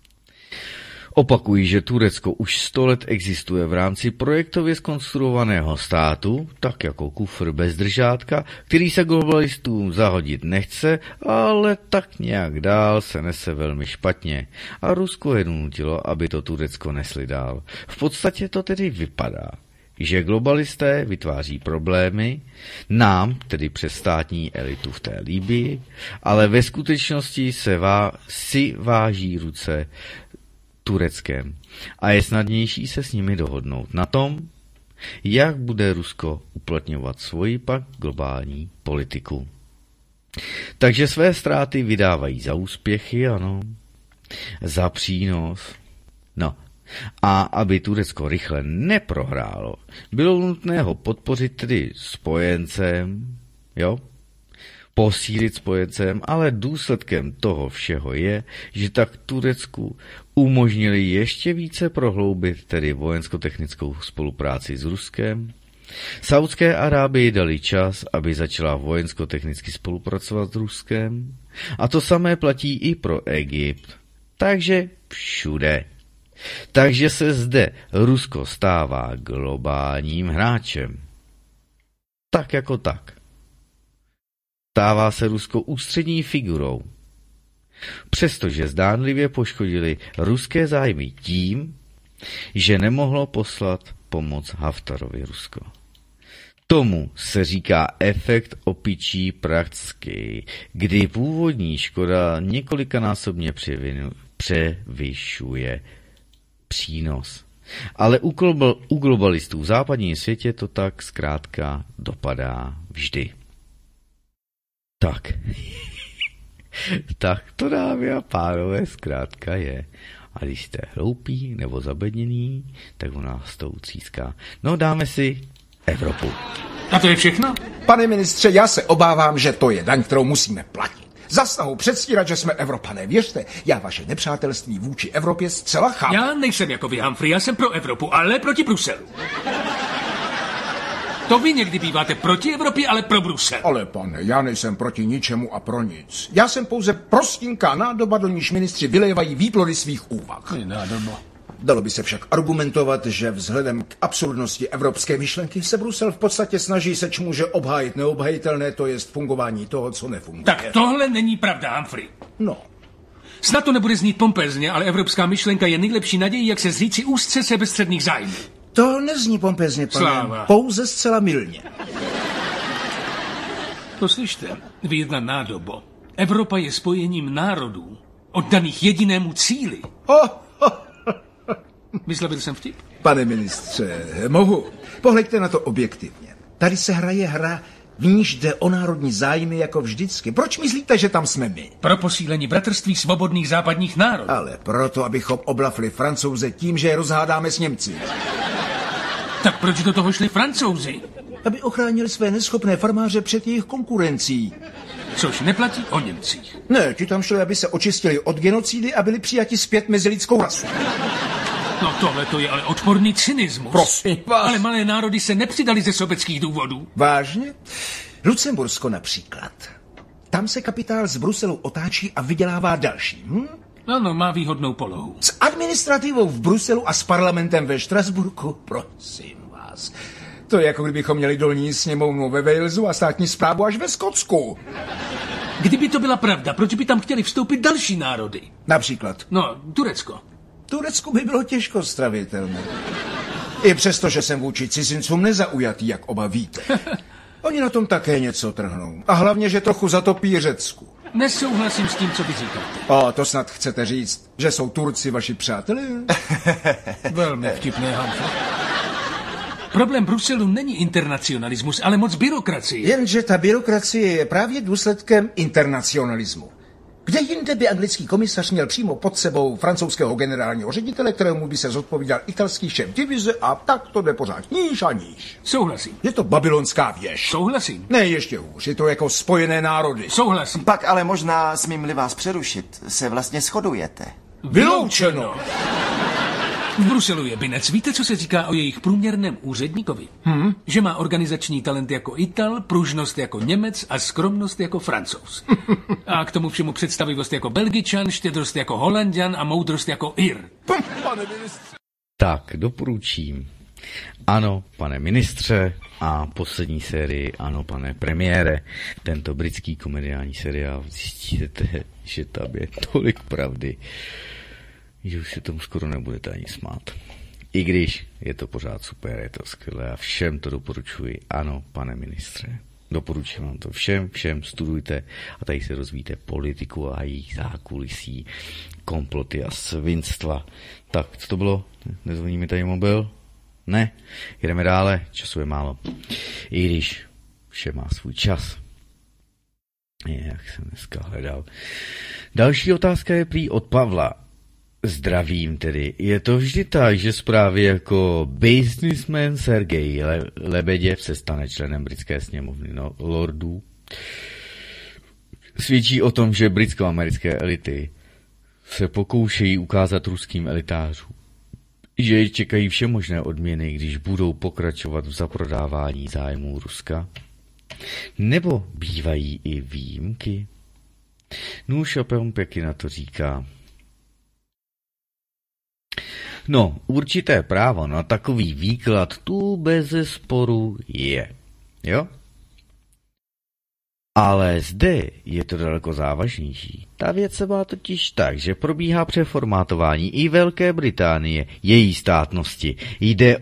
Opakuji, že Turecko už 100 let existuje v rámci projektově zkonstruovaného státu, tak jako kufr bez držátka, který se globalistům zahodit nechce, ale tak nějak dál se nese velmi špatně. A Rusko je nutilo, aby to Turecko nesli dál. V podstatě to tedy vypadá, že globalisté vytváří problémy, nám, tedy přes státní elitu v té Libyi, ale ve skutečnosti si váží ruce Tureckem a je snadnější se s nimi dohodnout na tom, jak bude Rusko uplatňovat svoji pak globální politiku. Takže své ztráty vydávají za úspěchy, ano, za přínos. No, a aby Turecko rychle neprohrálo, bylo nutné ho podpořit tedy spojencem, jo, posílit spojencem, ale důsledkem toho všeho je, že tak Turecku umožnili ještě více prohloubit tedy vojensko-technickou spolupráci s Ruskem. Saudské Arábii dali čas, aby začala vojensko-technicky spolupracovat s Ruskem. A to samé platí i pro Egypt. Takže všude. Takže se zde Rusko stává globálním hráčem. Tak jako tak. Stává se Rusko ústřední figurou. Přestože zdánlivě poškodili ruské zájmy tím, že nemohlo poslat pomoc Haftarovi Rusko. Tomu se říká efekt opičí pracky, kdy původní škoda několikanásobně převyšuje přínos. Ale u globalistů v západním světě to tak zkrátka dopadá vždy. Tak to, dámy a pánové, zkrátka je. A když jste hloupí nebo zabedněný, tak u nás to ucíská. No, dáme si Evropu. A to je všechno? Pane ministře, já se obávám, že to je daň, kterou musíme platit. Za snahu předstírat, že jsme Evropané. Věřte, já vaše nepřátelství vůči Evropě zcela chápu. Já nejsem jako vy, Humphrey, já jsem pro Evropu, ale proti Bruselu. To vy někdy býváte proti Evropě, ale pro Brusel. Ale pane, já nejsem proti ničemu a pro nic. Já jsem pouze prostinká nádoba, do níž ministři vylévají výplody svých úvah. Nádoba. Dalo by se však argumentovat, že vzhledem k absurdnosti evropské myšlenky se Brusel v podstatě snaží seč může obhájit neobhajitelné, to jest fungování toho, co nefunguje. Tak tohle není pravda, Humphrey. No. Snad to nebude znít pompézně, ale evropská myšlenka je nejlepší nadějí, jak se zříci úzce sebestředných zájmů. To nezní pompézně, pane. Sláva. Pouze zcela mylně. Poslyšte, vy jedna nádobo. Evropa je spojením národů, oddaných jedinému cíli. Vyslovil jsem vtip? Pane ministře, mohu. Pohleďte na to objektivně. Tady se hraje hra, v níž jde o národní zájmy jako vždycky. Proč myslíte, že tam jsme my? Pro posílení bratrství svobodných západních národů. Ale proto, abychom oblafli Francouze tím, že je rozhádáme s Němci. Tak proč do toho šli Francouzi? Aby ochránili své neschopné farmáře před jejich konkurencí. Což neplatí o Němcích. Ne, ti tam šli, aby se očistili od genocidy a byli přijati zpět mezi lidskou rasu. No tohle to je ale odporný cynismus. Prosím vás. Ale malé národy se nepřidali ze sobeckých důvodů. Vážně? Lucembursko například. Tam se kapitál z Bruselu otáčí a vydělává další. Ano, má výhodnou polohu. S administrativou v Bruselu a s parlamentem ve Štrasburku? Prosím vás. To je jako kdybychom měli dolní sněmovnu ve Walesu a státní správu až ve Skotsku. Kdyby to byla pravda, proč by tam chtěli vstoupit další národy? Například? No, Turecko. Turecku by bylo těžko stravitelné. I přesto, že jsem vůči cizincům nezaujatý, jak oba víte. Oni na tom také něco trhnou. A hlavně, že trochu zatopí Řecku. Nesouhlasím s tím, co vy říkáte. To snad chcete říct, že jsou Turci vaši přátelé? Velmi vtipné, Humphrey. Problém Bruselu není internacionalismus, ale moc byrokracie. Jenže ta byrokracie je právě důsledkem internacionalismu. Kde jinde by anglický komisař měl přímo pod sebou francouzského generálního ředitele, kterému by se zodpovídal italský šéf divize a tak to jde pořád níž a níž. Souhlasím. Je to babylonská věž. Souhlasím. Ne, ještě hůř, je to jako Spojené národy. Souhlasím. Pak ale možná, smím-li vás přerušit, se vlastně shodujete. Vyloučeno. V Bruselu je binec. Víte, co se říká o jejich průměrném úředníkovi? Že má organizační talent jako Ital, pružnost jako Němec a skromnost jako Francouz. A k tomu všemu představivost jako Belgičan, štědrost jako Holanďan a moudrost jako Ir. Pane ministře. Tak, doporučím. Ano, pane ministře, a poslední sérii Ano, pane premiére. Tento britský komediální seriál, zjistíte, že tam je tolik pravdy, že už se tomu skoro nebudete ani smát. I když je to pořád super, je to skvělé a všem to doporučuji. Ano, pane ministře. Doporučuji vám to všem studujte a tady se rozvíjíte politiku a jejich zákulisí, komploty a svinstva. Tak, co to bylo? Nezvoní mi tady mobil? Ne, jedeme dále, času je málo. I když vše má svůj čas. Jak jsem dneska hledal. Další otázka je prý od Pavla. Zdravím tedy. Je to vždy tak, že zprávy jako businessman Sergej Lebeděv se stane členem britské sněmovny lordů. Svědčí o tom, že britsko-americké elity se pokoušejí ukázat ruským elitářům, že je čekají všemožné odměny, když budou pokračovat v zaprodávání zájmů Ruska. Nebo bývají i výjimky? Nůž a Pěky na to říká. No, určité právo na takový výklad tu bezesporu je, jo? Ale zde je to daleko závažnější. Ta věc se má totiž tak, že probíhá přeformátování i Velké Británie, její státnosti. Jde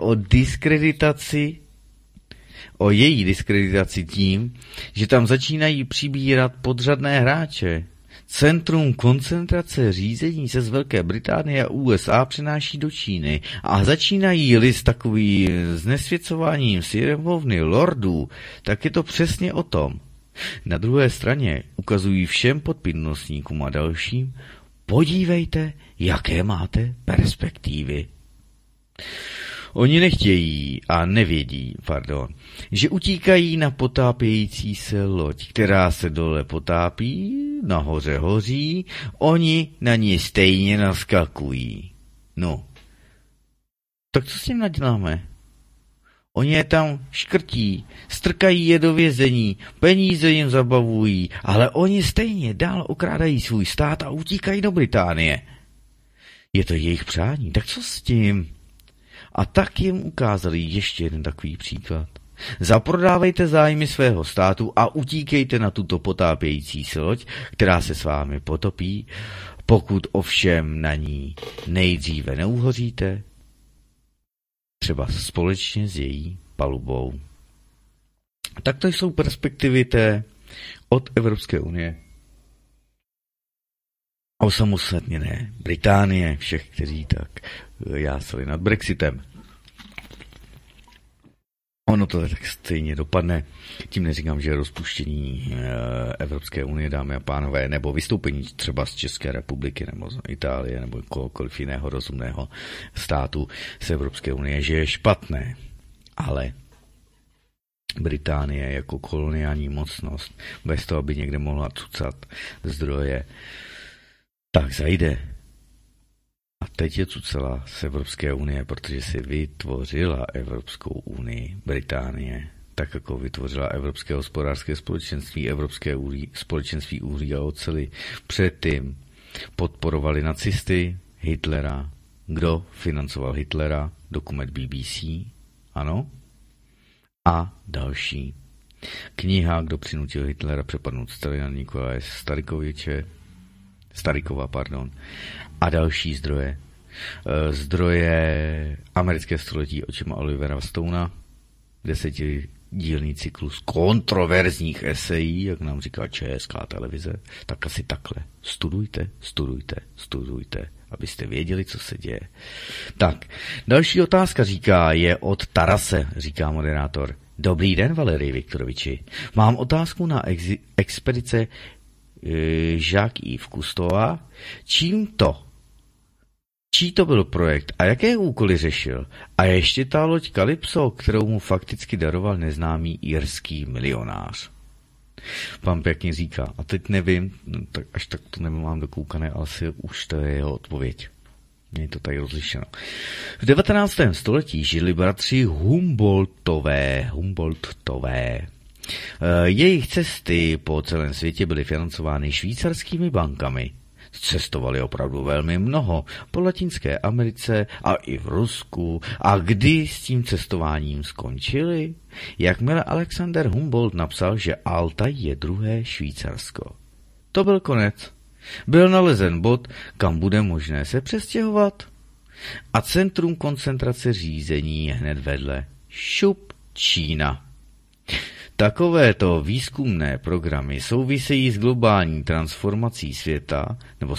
o její diskreditaci tím, že tam začínají přibírat podřadné hráče. Centrum koncentrace řízení se z Velké Británie a USA přenáší do Číny a začínají-li s takovým znesvěcováním sněmovny lordů, tak je to přesně o tom. Na druhé straně ukazují všem podpilnostníkům a dalším, podívejte, jaké máte perspektivy. Oni nechtějí a nevědí, že utíkají na potápějící se loď, která se dole potápí, nahoře hoří, oni na ní stejně naskakují. No, tak co s tím naděláme? Oni je tam škrtí, strkají je do vězení, peníze jim zabavují, ale oni stejně dál okrádají svůj stát a utíkají do Británie. Je to jejich přání, tak co s tím? A tak jim ukázali ještě jeden takový příklad. Zaprodávejte zájmy svého státu a utíkejte na tuto potápějící se loď, která se s vámi potopí, pokud ovšem na ní nejdříve neuhoříte, třeba společně s její palubou. Tak to jsou perspektivy od Evropské unie. Osamostatněné Británie, všech, kteří tak jásali nad Brexitem. Ono to tak stejně dopadne. Tím neříkám, že rozpuštění Evropské unie, dámy a pánové, nebo vystoupení třeba z České republiky, nebo z Itálie, nebo kohokoliv jiného rozumného státu z Evropské unie, že je špatné. Ale Británie jako koloniální mocnost, bez toho, aby někde mohla cucat zdroje, tak zajde. A teď je cucela z Evropské unie, protože si vytvořila Evropskou unii Británie, tak jako vytvořila Evropské hospodářské společenství, Evropské společenství uhlí a oceli. Předtím podporovali nacisty, Hitlera. Kdo financoval Hitlera? Dokument BBC, ano. A další. Kniha, kdo přinutil Hitlera přepadnout Stalina, Nikolaje Starikova, a další zdroje. Zdroje Americké století očima Olivera Stouna, 10dílný cyklus kontroverzních esejí, jak nám říká Česká televize, tak asi takhle. Studujte, abyste věděli, co se děje. Tak, další otázka je od Tarase, říká moderátor. Dobrý den, Valerii Viktoroviči. Mám otázku na expedice Jacques-Yves Cousteau. Čí to byl projekt a jaké úkoly řešil? A ještě ta loď Calypso, kterou mu fakticky daroval neznámý irský milionář. Pan pěkně říká, a teď nevím, tak až tak to nemám dokoukané, ale si už to je jeho odpověď. Je to tady rozlišeno. V 19. století žili bratři Humboldtové. Jejich cesty po celém světě byly financovány švýcarskými bankami. Cestovali opravdu velmi mnoho po Latinské Americe a i v Rusku. A kdy s tím cestováním skončili? Jakmile Alexander Humboldt napsal, že Altaj je druhé Švýcarsko. To byl konec. Byl nalezen bod, kam bude možné se přestěhovat. A centrum koncentrace řízení je hned vedle. Šup, Čína. Takovéto výzkumné programy související s globální transformací světa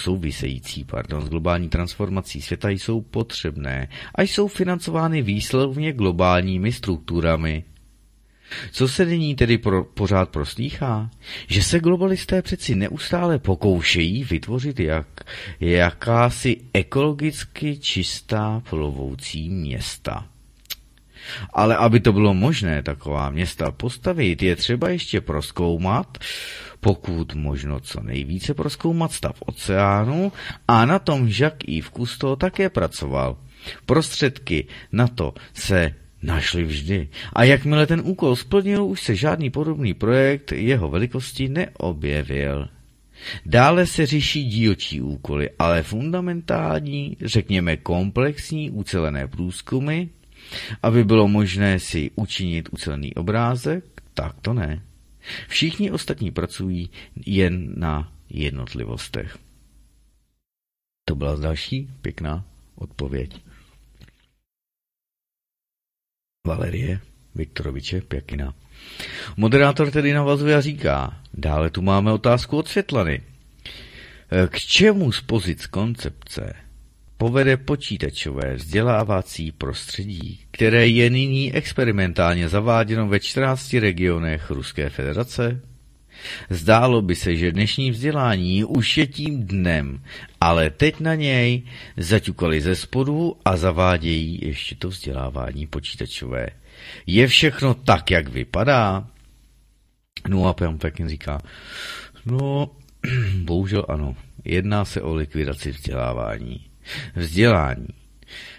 jsou potřebné a jsou financovány výslovně globálními strukturami. Co se nyní tedy pořád proslýchá? Že se globalisté přeci neustále pokoušejí vytvořit jakási ekologicky čistá plovoucí města. Ale aby to bylo možné taková města postavit, je třeba ještě prozkoumat, pokud možno co nejvíce prozkoumat stav oceánu, a na tom Jacques-Yves Cousteau také pracoval. Prostředky na to se našli vždy. A jakmile ten úkol splnil, už se žádný podobný projekt jeho velikosti neobjevil. Dále se řeší dílčí úkoly, ale fundamentální, řekněme komplexní ucelené průzkumy, aby bylo možné si učinit ucelený obrázek, tak to ne. Všichni ostatní pracují jen na jednotlivostech. To byla další pěkná odpověď Valerie Viktoroviče Pěkina. Moderátor tedy navazuje a říká, dále tu máme otázku od Světlany. K čemu z pozic koncepce povede počítačové vzdělávací prostředí, které je nyní experimentálně zaváděno ve 14 regionech Ruské federace? Zdálo by se, že dnešní vzdělání už je tím dnem, ale teď na něj zaťukali ze spodu a zavádějí ještě to vzdělávání počítačové. Je všechno tak, jak vypadá? No a pan Pekin říká, no, bohužel ano, jedná se o likvidaci vzdělávání. Vzdělání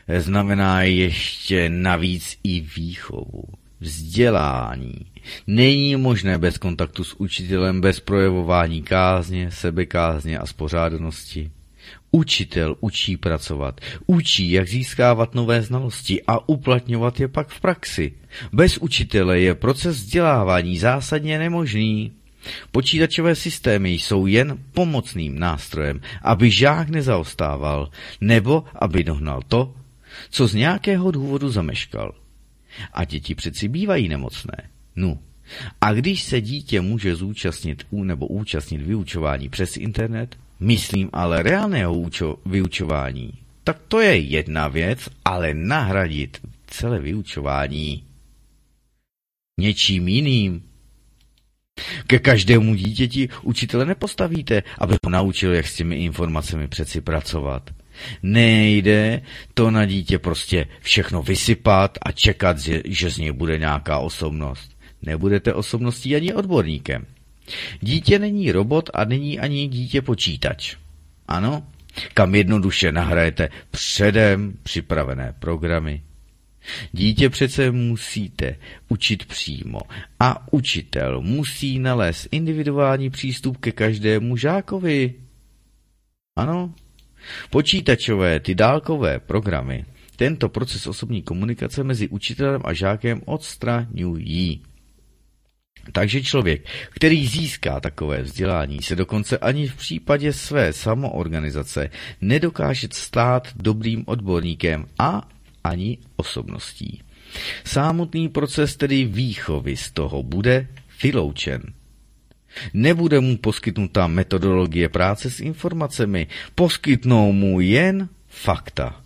znamená ještě navíc i výchovu, vzdělání. Není možné bez kontaktu s učitelem, bez projevování kázně, sebekázně a spořádanosti. Učitel učí pracovat, učí, jak získávat nové znalosti a uplatňovat je pak v praxi. Bez učitele je proces vzdělávání zásadně nemožný. Počítačové systémy jsou jen pomocným nástrojem, aby žák nezaostával, nebo aby dohnal to, co z nějakého důvodu zameškal. A děti přeci bývají nemocné. No. A když se dítě může účastnit vyučování přes internet, myslím ale reálného vyučování, tak to je jedna věc, ale nahradit celé vyučování něčím jiným. Ke každému dítěti učitele nepostavíte, aby ho naučil, jak s těmi informacemi přeci pracovat. Nejde to na dítě prostě všechno vysypat a čekat, že z něj bude nějaká osobnost. Nebudete osobností ani odborníkem. Dítě není robot a není ani dítě počítač. Ano, kam jednoduše nahrajete předem připravené programy. Dítě přece musíte učit přímo a učitel musí nalézt individuální přístup ke každému žákovi. Ano, počítačové, ty dálkové programy, tento proces osobní komunikace mezi učitelem a žákem odstraňují. Takže člověk, který získá takové vzdělání, se dokonce ani v případě své samoorganizace nedokáže stát dobrým odborníkem a ani osobností. Samotný proces tedy výchovy z toho bude vyloučen. Nebude mu poskytnuta metodologie práce s informacemi, poskytnou mu jen fakta.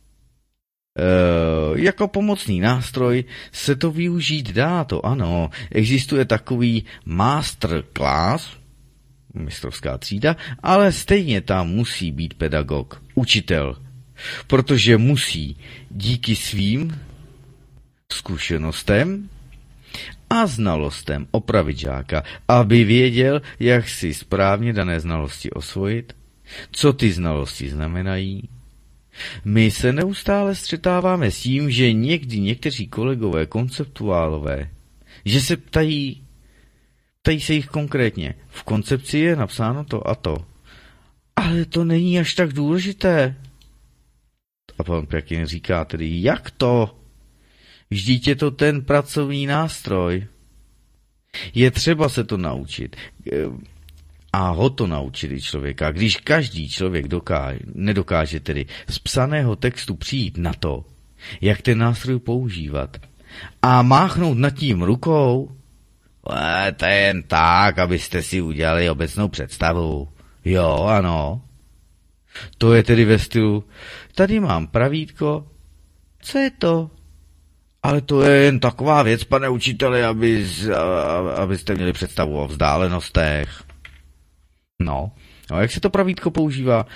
Jako pomocný nástroj se to využít dá, to ano. Existuje takový masterclass, mistrovská třída, ale stejně tam musí být pedagog, učitel, protože musí díky svým zkušenostem a znalostem opravit žáka, aby věděl, jak si správně dané znalosti osvojit, co ty znalosti znamenají. My se neustále střetáváme s tím, že někdy někteří kolegové konceptuálové, že se ptají se jich konkrétně. V koncepci je napsáno to a to. Ale to není až tak důležité. A pan Pěkin říká tedy, jak to? Vždyť je to ten pracovní nástroj. Je třeba se to naučit. A ho to naučit i člověka. Když každý člověk nedokáže tedy z psaného textu přijít na to, jak ten nástroj používat a máchnout nad tím rukou, to je jen tak, abyste si udělali obecnou představu. Jo, ano. To je tedy ve stylu, tady mám pravítko, co je to? Ale to je jen taková věc, pane učiteli, abyste měli představu o vzdálenostech. No, a jak se to pravítko používá?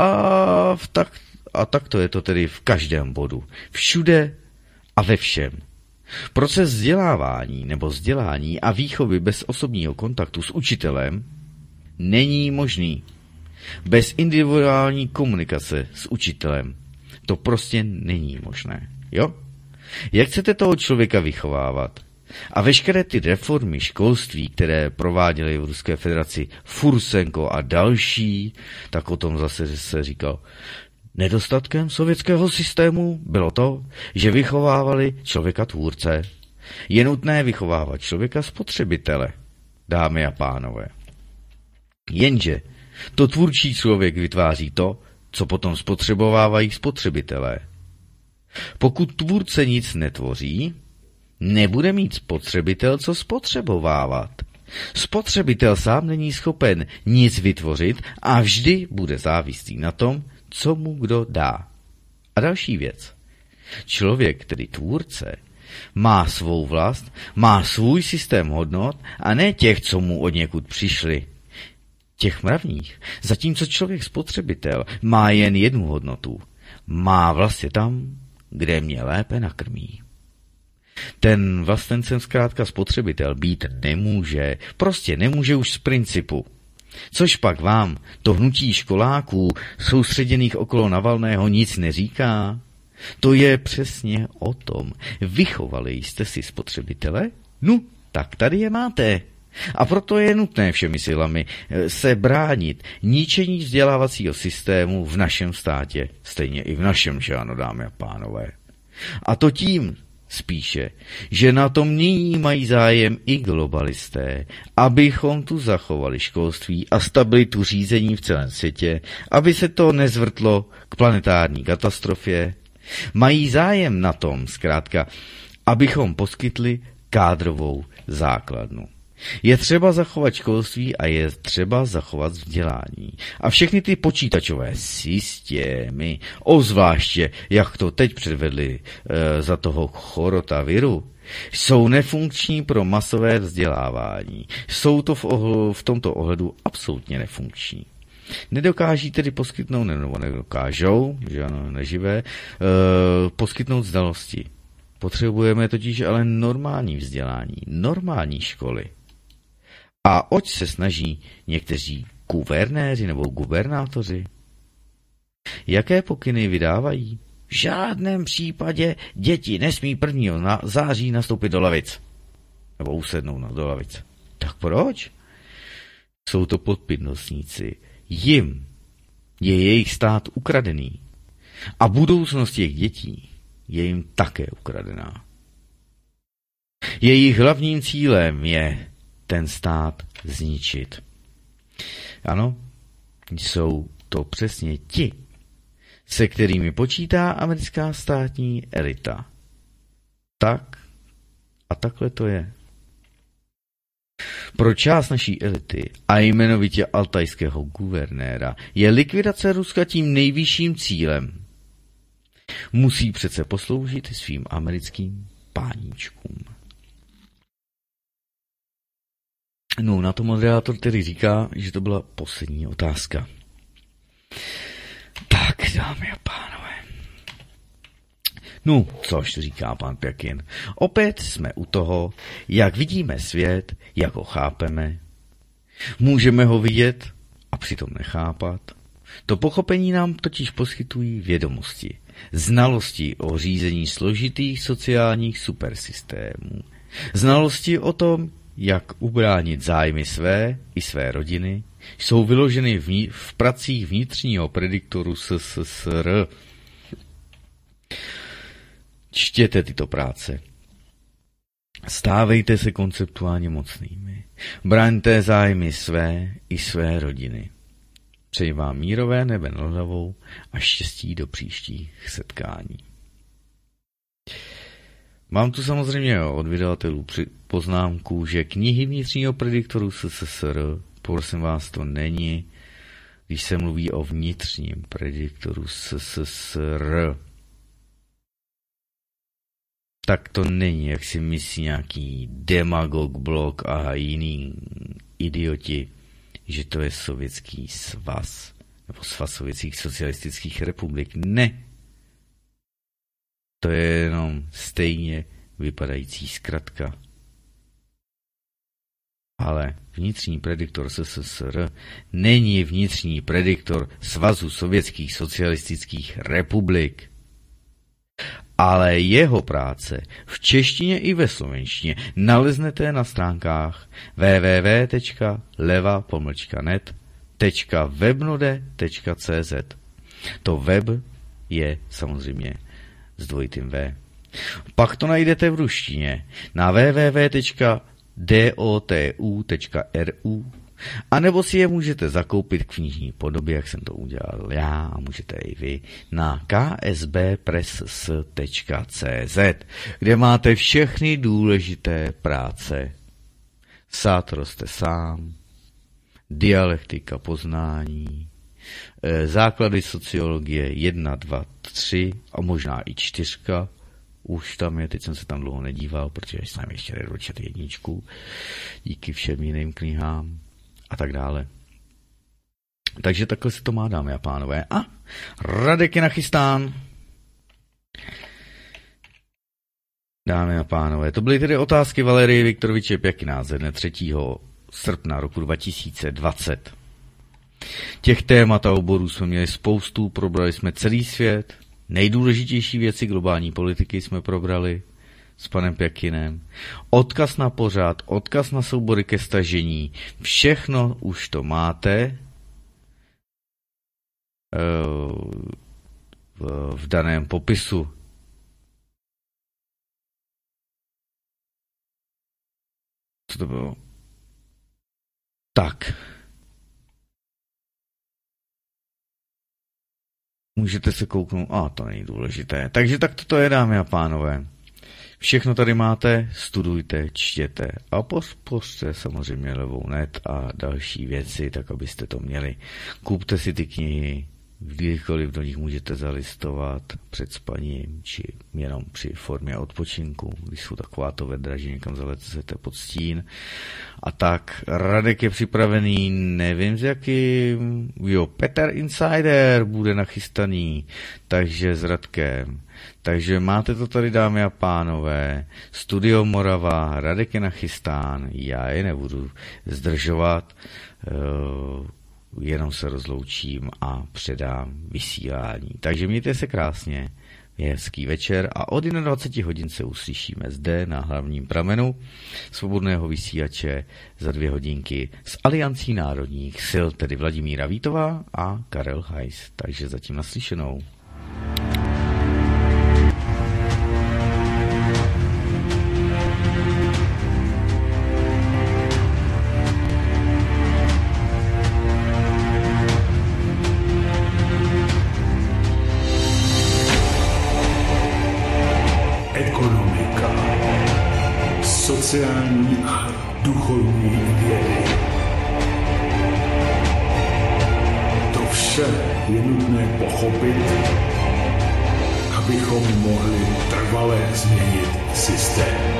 A tak to je to tedy v každém bodu. Všude a ve všem. Proces vzdělávání nebo vzdělání a výchovy bez osobního kontaktu s učitelem není možný. Bez individuální komunikace s učitelem to prostě není možné. Jo? Jak chcete toho člověka vychovávat? A veškeré ty reformy školství, které prováděly v Ruské federaci Fursenko a další, tak o tom zase se říkal, nedostatkem sovětského systému bylo to, že vychovávali člověka tvůrce. Je nutné vychovávat člověka spotřebitele, dámy a pánové. Jenže to tvůrčí člověk vytváří to, co potom spotřebovávají spotřebitelé. Pokud tvůrce nic netvoří, nebude mít spotřebitel co spotřebovávat. Spotřebitel sám není schopen nic vytvořit a vždy bude závislý na tom, co mu kdo dá. A další věc. Člověk, tedy tvůrce, má svou vlast, má svůj systém hodnot a ne těch, co mu od někud přišli. Těch mravních. Zatímco člověk spotřebitel má jen jednu hodnotu. Má vlastně tam, kde mě lépe nakrmí. Ten vlastencem zkrátka spotřebitel být nemůže. Prostě nemůže už z principu. Což pak vám, to hnutí školáků, soustředěných okolo Navalného, nic neříká? To je přesně o tom. Vychovali jste si spotřebitele? No, tak tady je máte. A proto je nutné všemi silami se bránit ničení vzdělávacího systému v našem státě. Stejně i v našem, že ano, dámy a pánové. A to tím spíše, že na tom nyní mají zájem i globalisté, abychom tu zachovali školství a stabilitu řízení v celém světě, aby se to nezvrtlo k planetární katastrofě. Mají zájem na tom, zkrátka, abychom poskytli kádrovou základnu. Je třeba zachovat školství a je třeba zachovat vzdělání. A všechny ty počítačové systémy, obzvláště, jak to teď předvedli za toho chorotaviru, jsou nefunkční pro masové vzdělávání. Jsou to v tomto ohledu absolutně nefunkční. Nedokáží tedy poskytnout, nebo nedokážou, že ano, neživé, poskytnout znalosti. Potřebujeme totiž ale normální vzdělání, normální školy. A oč se snaží někteří guvernéři nebo gubernátoři? Jaké pokyny vydávají? V žádném případě děti nesmí 1. září nastoupit do lavic. Nebo usednout do lavic. Tak proč? Jsou to podpitnostníci. Jim je jejich stát ukradený. A budoucnost těch dětí je jim také ukradená. Jejich hlavním cílem je ten stát zničit. Ano, jsou to přesně ti, se kterými počítá americká státní elita. Tak a takhle to je. Pro část naší elity a jmenovitě altajského guvernéra je likvidace Ruska tím nejvyšším cílem. Musí přece posloužit svým americkým páníčkům. No, na to moderátor tedy říká, že to byla poslední otázka. Tak, dámy a pánové. No, což říká pan Pěkin. Opět jsme u toho, jak vidíme svět, jak ho chápeme. Můžeme ho vidět a přitom nechápat. To pochopení nám totiž poskytují vědomosti, znalosti o řízení složitých sociálních supersystémů, znalosti o tom, jak ubránit zájmy své i své rodiny, jsou vyloženy v pracích vnitřního prediktoru SSSR. Čtěte tyto práce. Stávejte se konceptuálně mocnými. Braňte zájmy své i své rodiny. Přeji vám mírové nebe nad hlavou a štěstí do příštích setkání. Mám tu samozřejmě od vydavatelů poznámku, že knihy vnitřního prediktoru SSSR, prosím vás, to není, když se mluví o vnitřním prediktoru SSSR. Tak to není, jak si myslí nějaký demagog blog a jiný idioti, že to je Sovětský svaz, nebo Svaz sovětských socialistických republik. Ne. To je jenom stejně vypadající zkratka. Ale vnitřní prediktor SSSR není vnitřní prediktor Svazu sovětských socialistických republik. Ale jeho práce v češtině i ve slovenštině naleznete na stránkách www.leva-net.webnode.cz. To web je samozřejmě s dvojitým V. Pak to najdete v ruštině na www.dotu.ru a nebo si je můžete zakoupit k knižní podobě, jak jsem to udělal já a můžete i vy, na ksbpress.cz, kde máte všechny důležité práce. Sád roste sám, dialektika poznání, základy sociologie 1, 2, 3 a možná i 4. Už tam je, teď jsem se tam dlouho nedíval, protože jsem ještě nedočet 1, díky všem jiným knihám a tak dále. Takže takhle se to má, dámy a pánové. A Radek je nachystán. Dámy a pánové, to byly tedy otázky Valerie Viktoroviče Pěkina ze dne 3. srpna roku 2020. Těch témat a oborů jsme měli spoustu, probrali jsme celý svět, Nejdůležitější věci globální politiky jsme probrali s panem Pěkinem. Odkaz na pořad, odkaz na soubory ke stažení. Všechno už to máte v daném popisu. Co to bylo? Tak. Můžete se kouknout. To není důležité. Takže tak to je, dámy a pánové. Všechno tady máte, studujte, čtěte a podpořte samozřejmě Levou net a další věci, tak abyste to měli. Kupte si ty knihy, kdykoliv do nich můžete zalistovat před spaním, či jenom při formě odpočinku, když jsou takováto vedra, že někam zalecete pod stín. A tak, Radek je připravený, nevím z jakým, Peter Insider bude nachystaný, takže s Radkem. Takže máte to tady, dámy a pánové, Studio Morava, Radek je nachystán, já je nebudu zdržovat, jenom se rozloučím a předám vysílání. Takže mějte se krásně, je hezký večer a od 21 hodin se uslyšíme zde na hlavním pramenu svobodného vysílače za 2 hodinky s Aliancí národních sil, tedy Vladimíra Vítová a Karel Hajs. Takže zatím naslyšenou. Sociální a duchovní vědy. To vše je nutné pochopit, abychom mohli trvale změnit systém.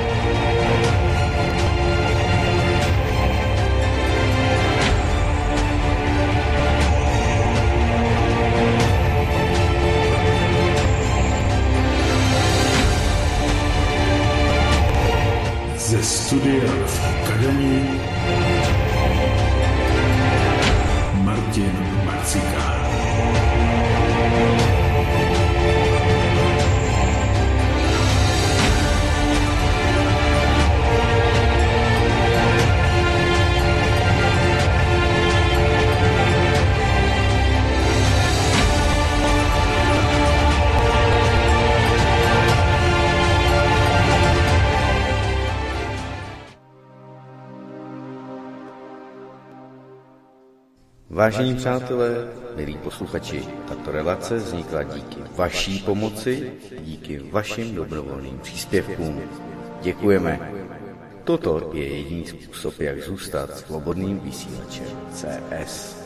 Ze studia v Kadani Martin Marcikán. Vážení přátelé, milí posluchači, tato relace vznikla díky vaší pomoci, díky vašim dobrovolným příspěvkům. Děkujeme. Toto je jediný způsob, jak zůstat svobodným vysílačem CS.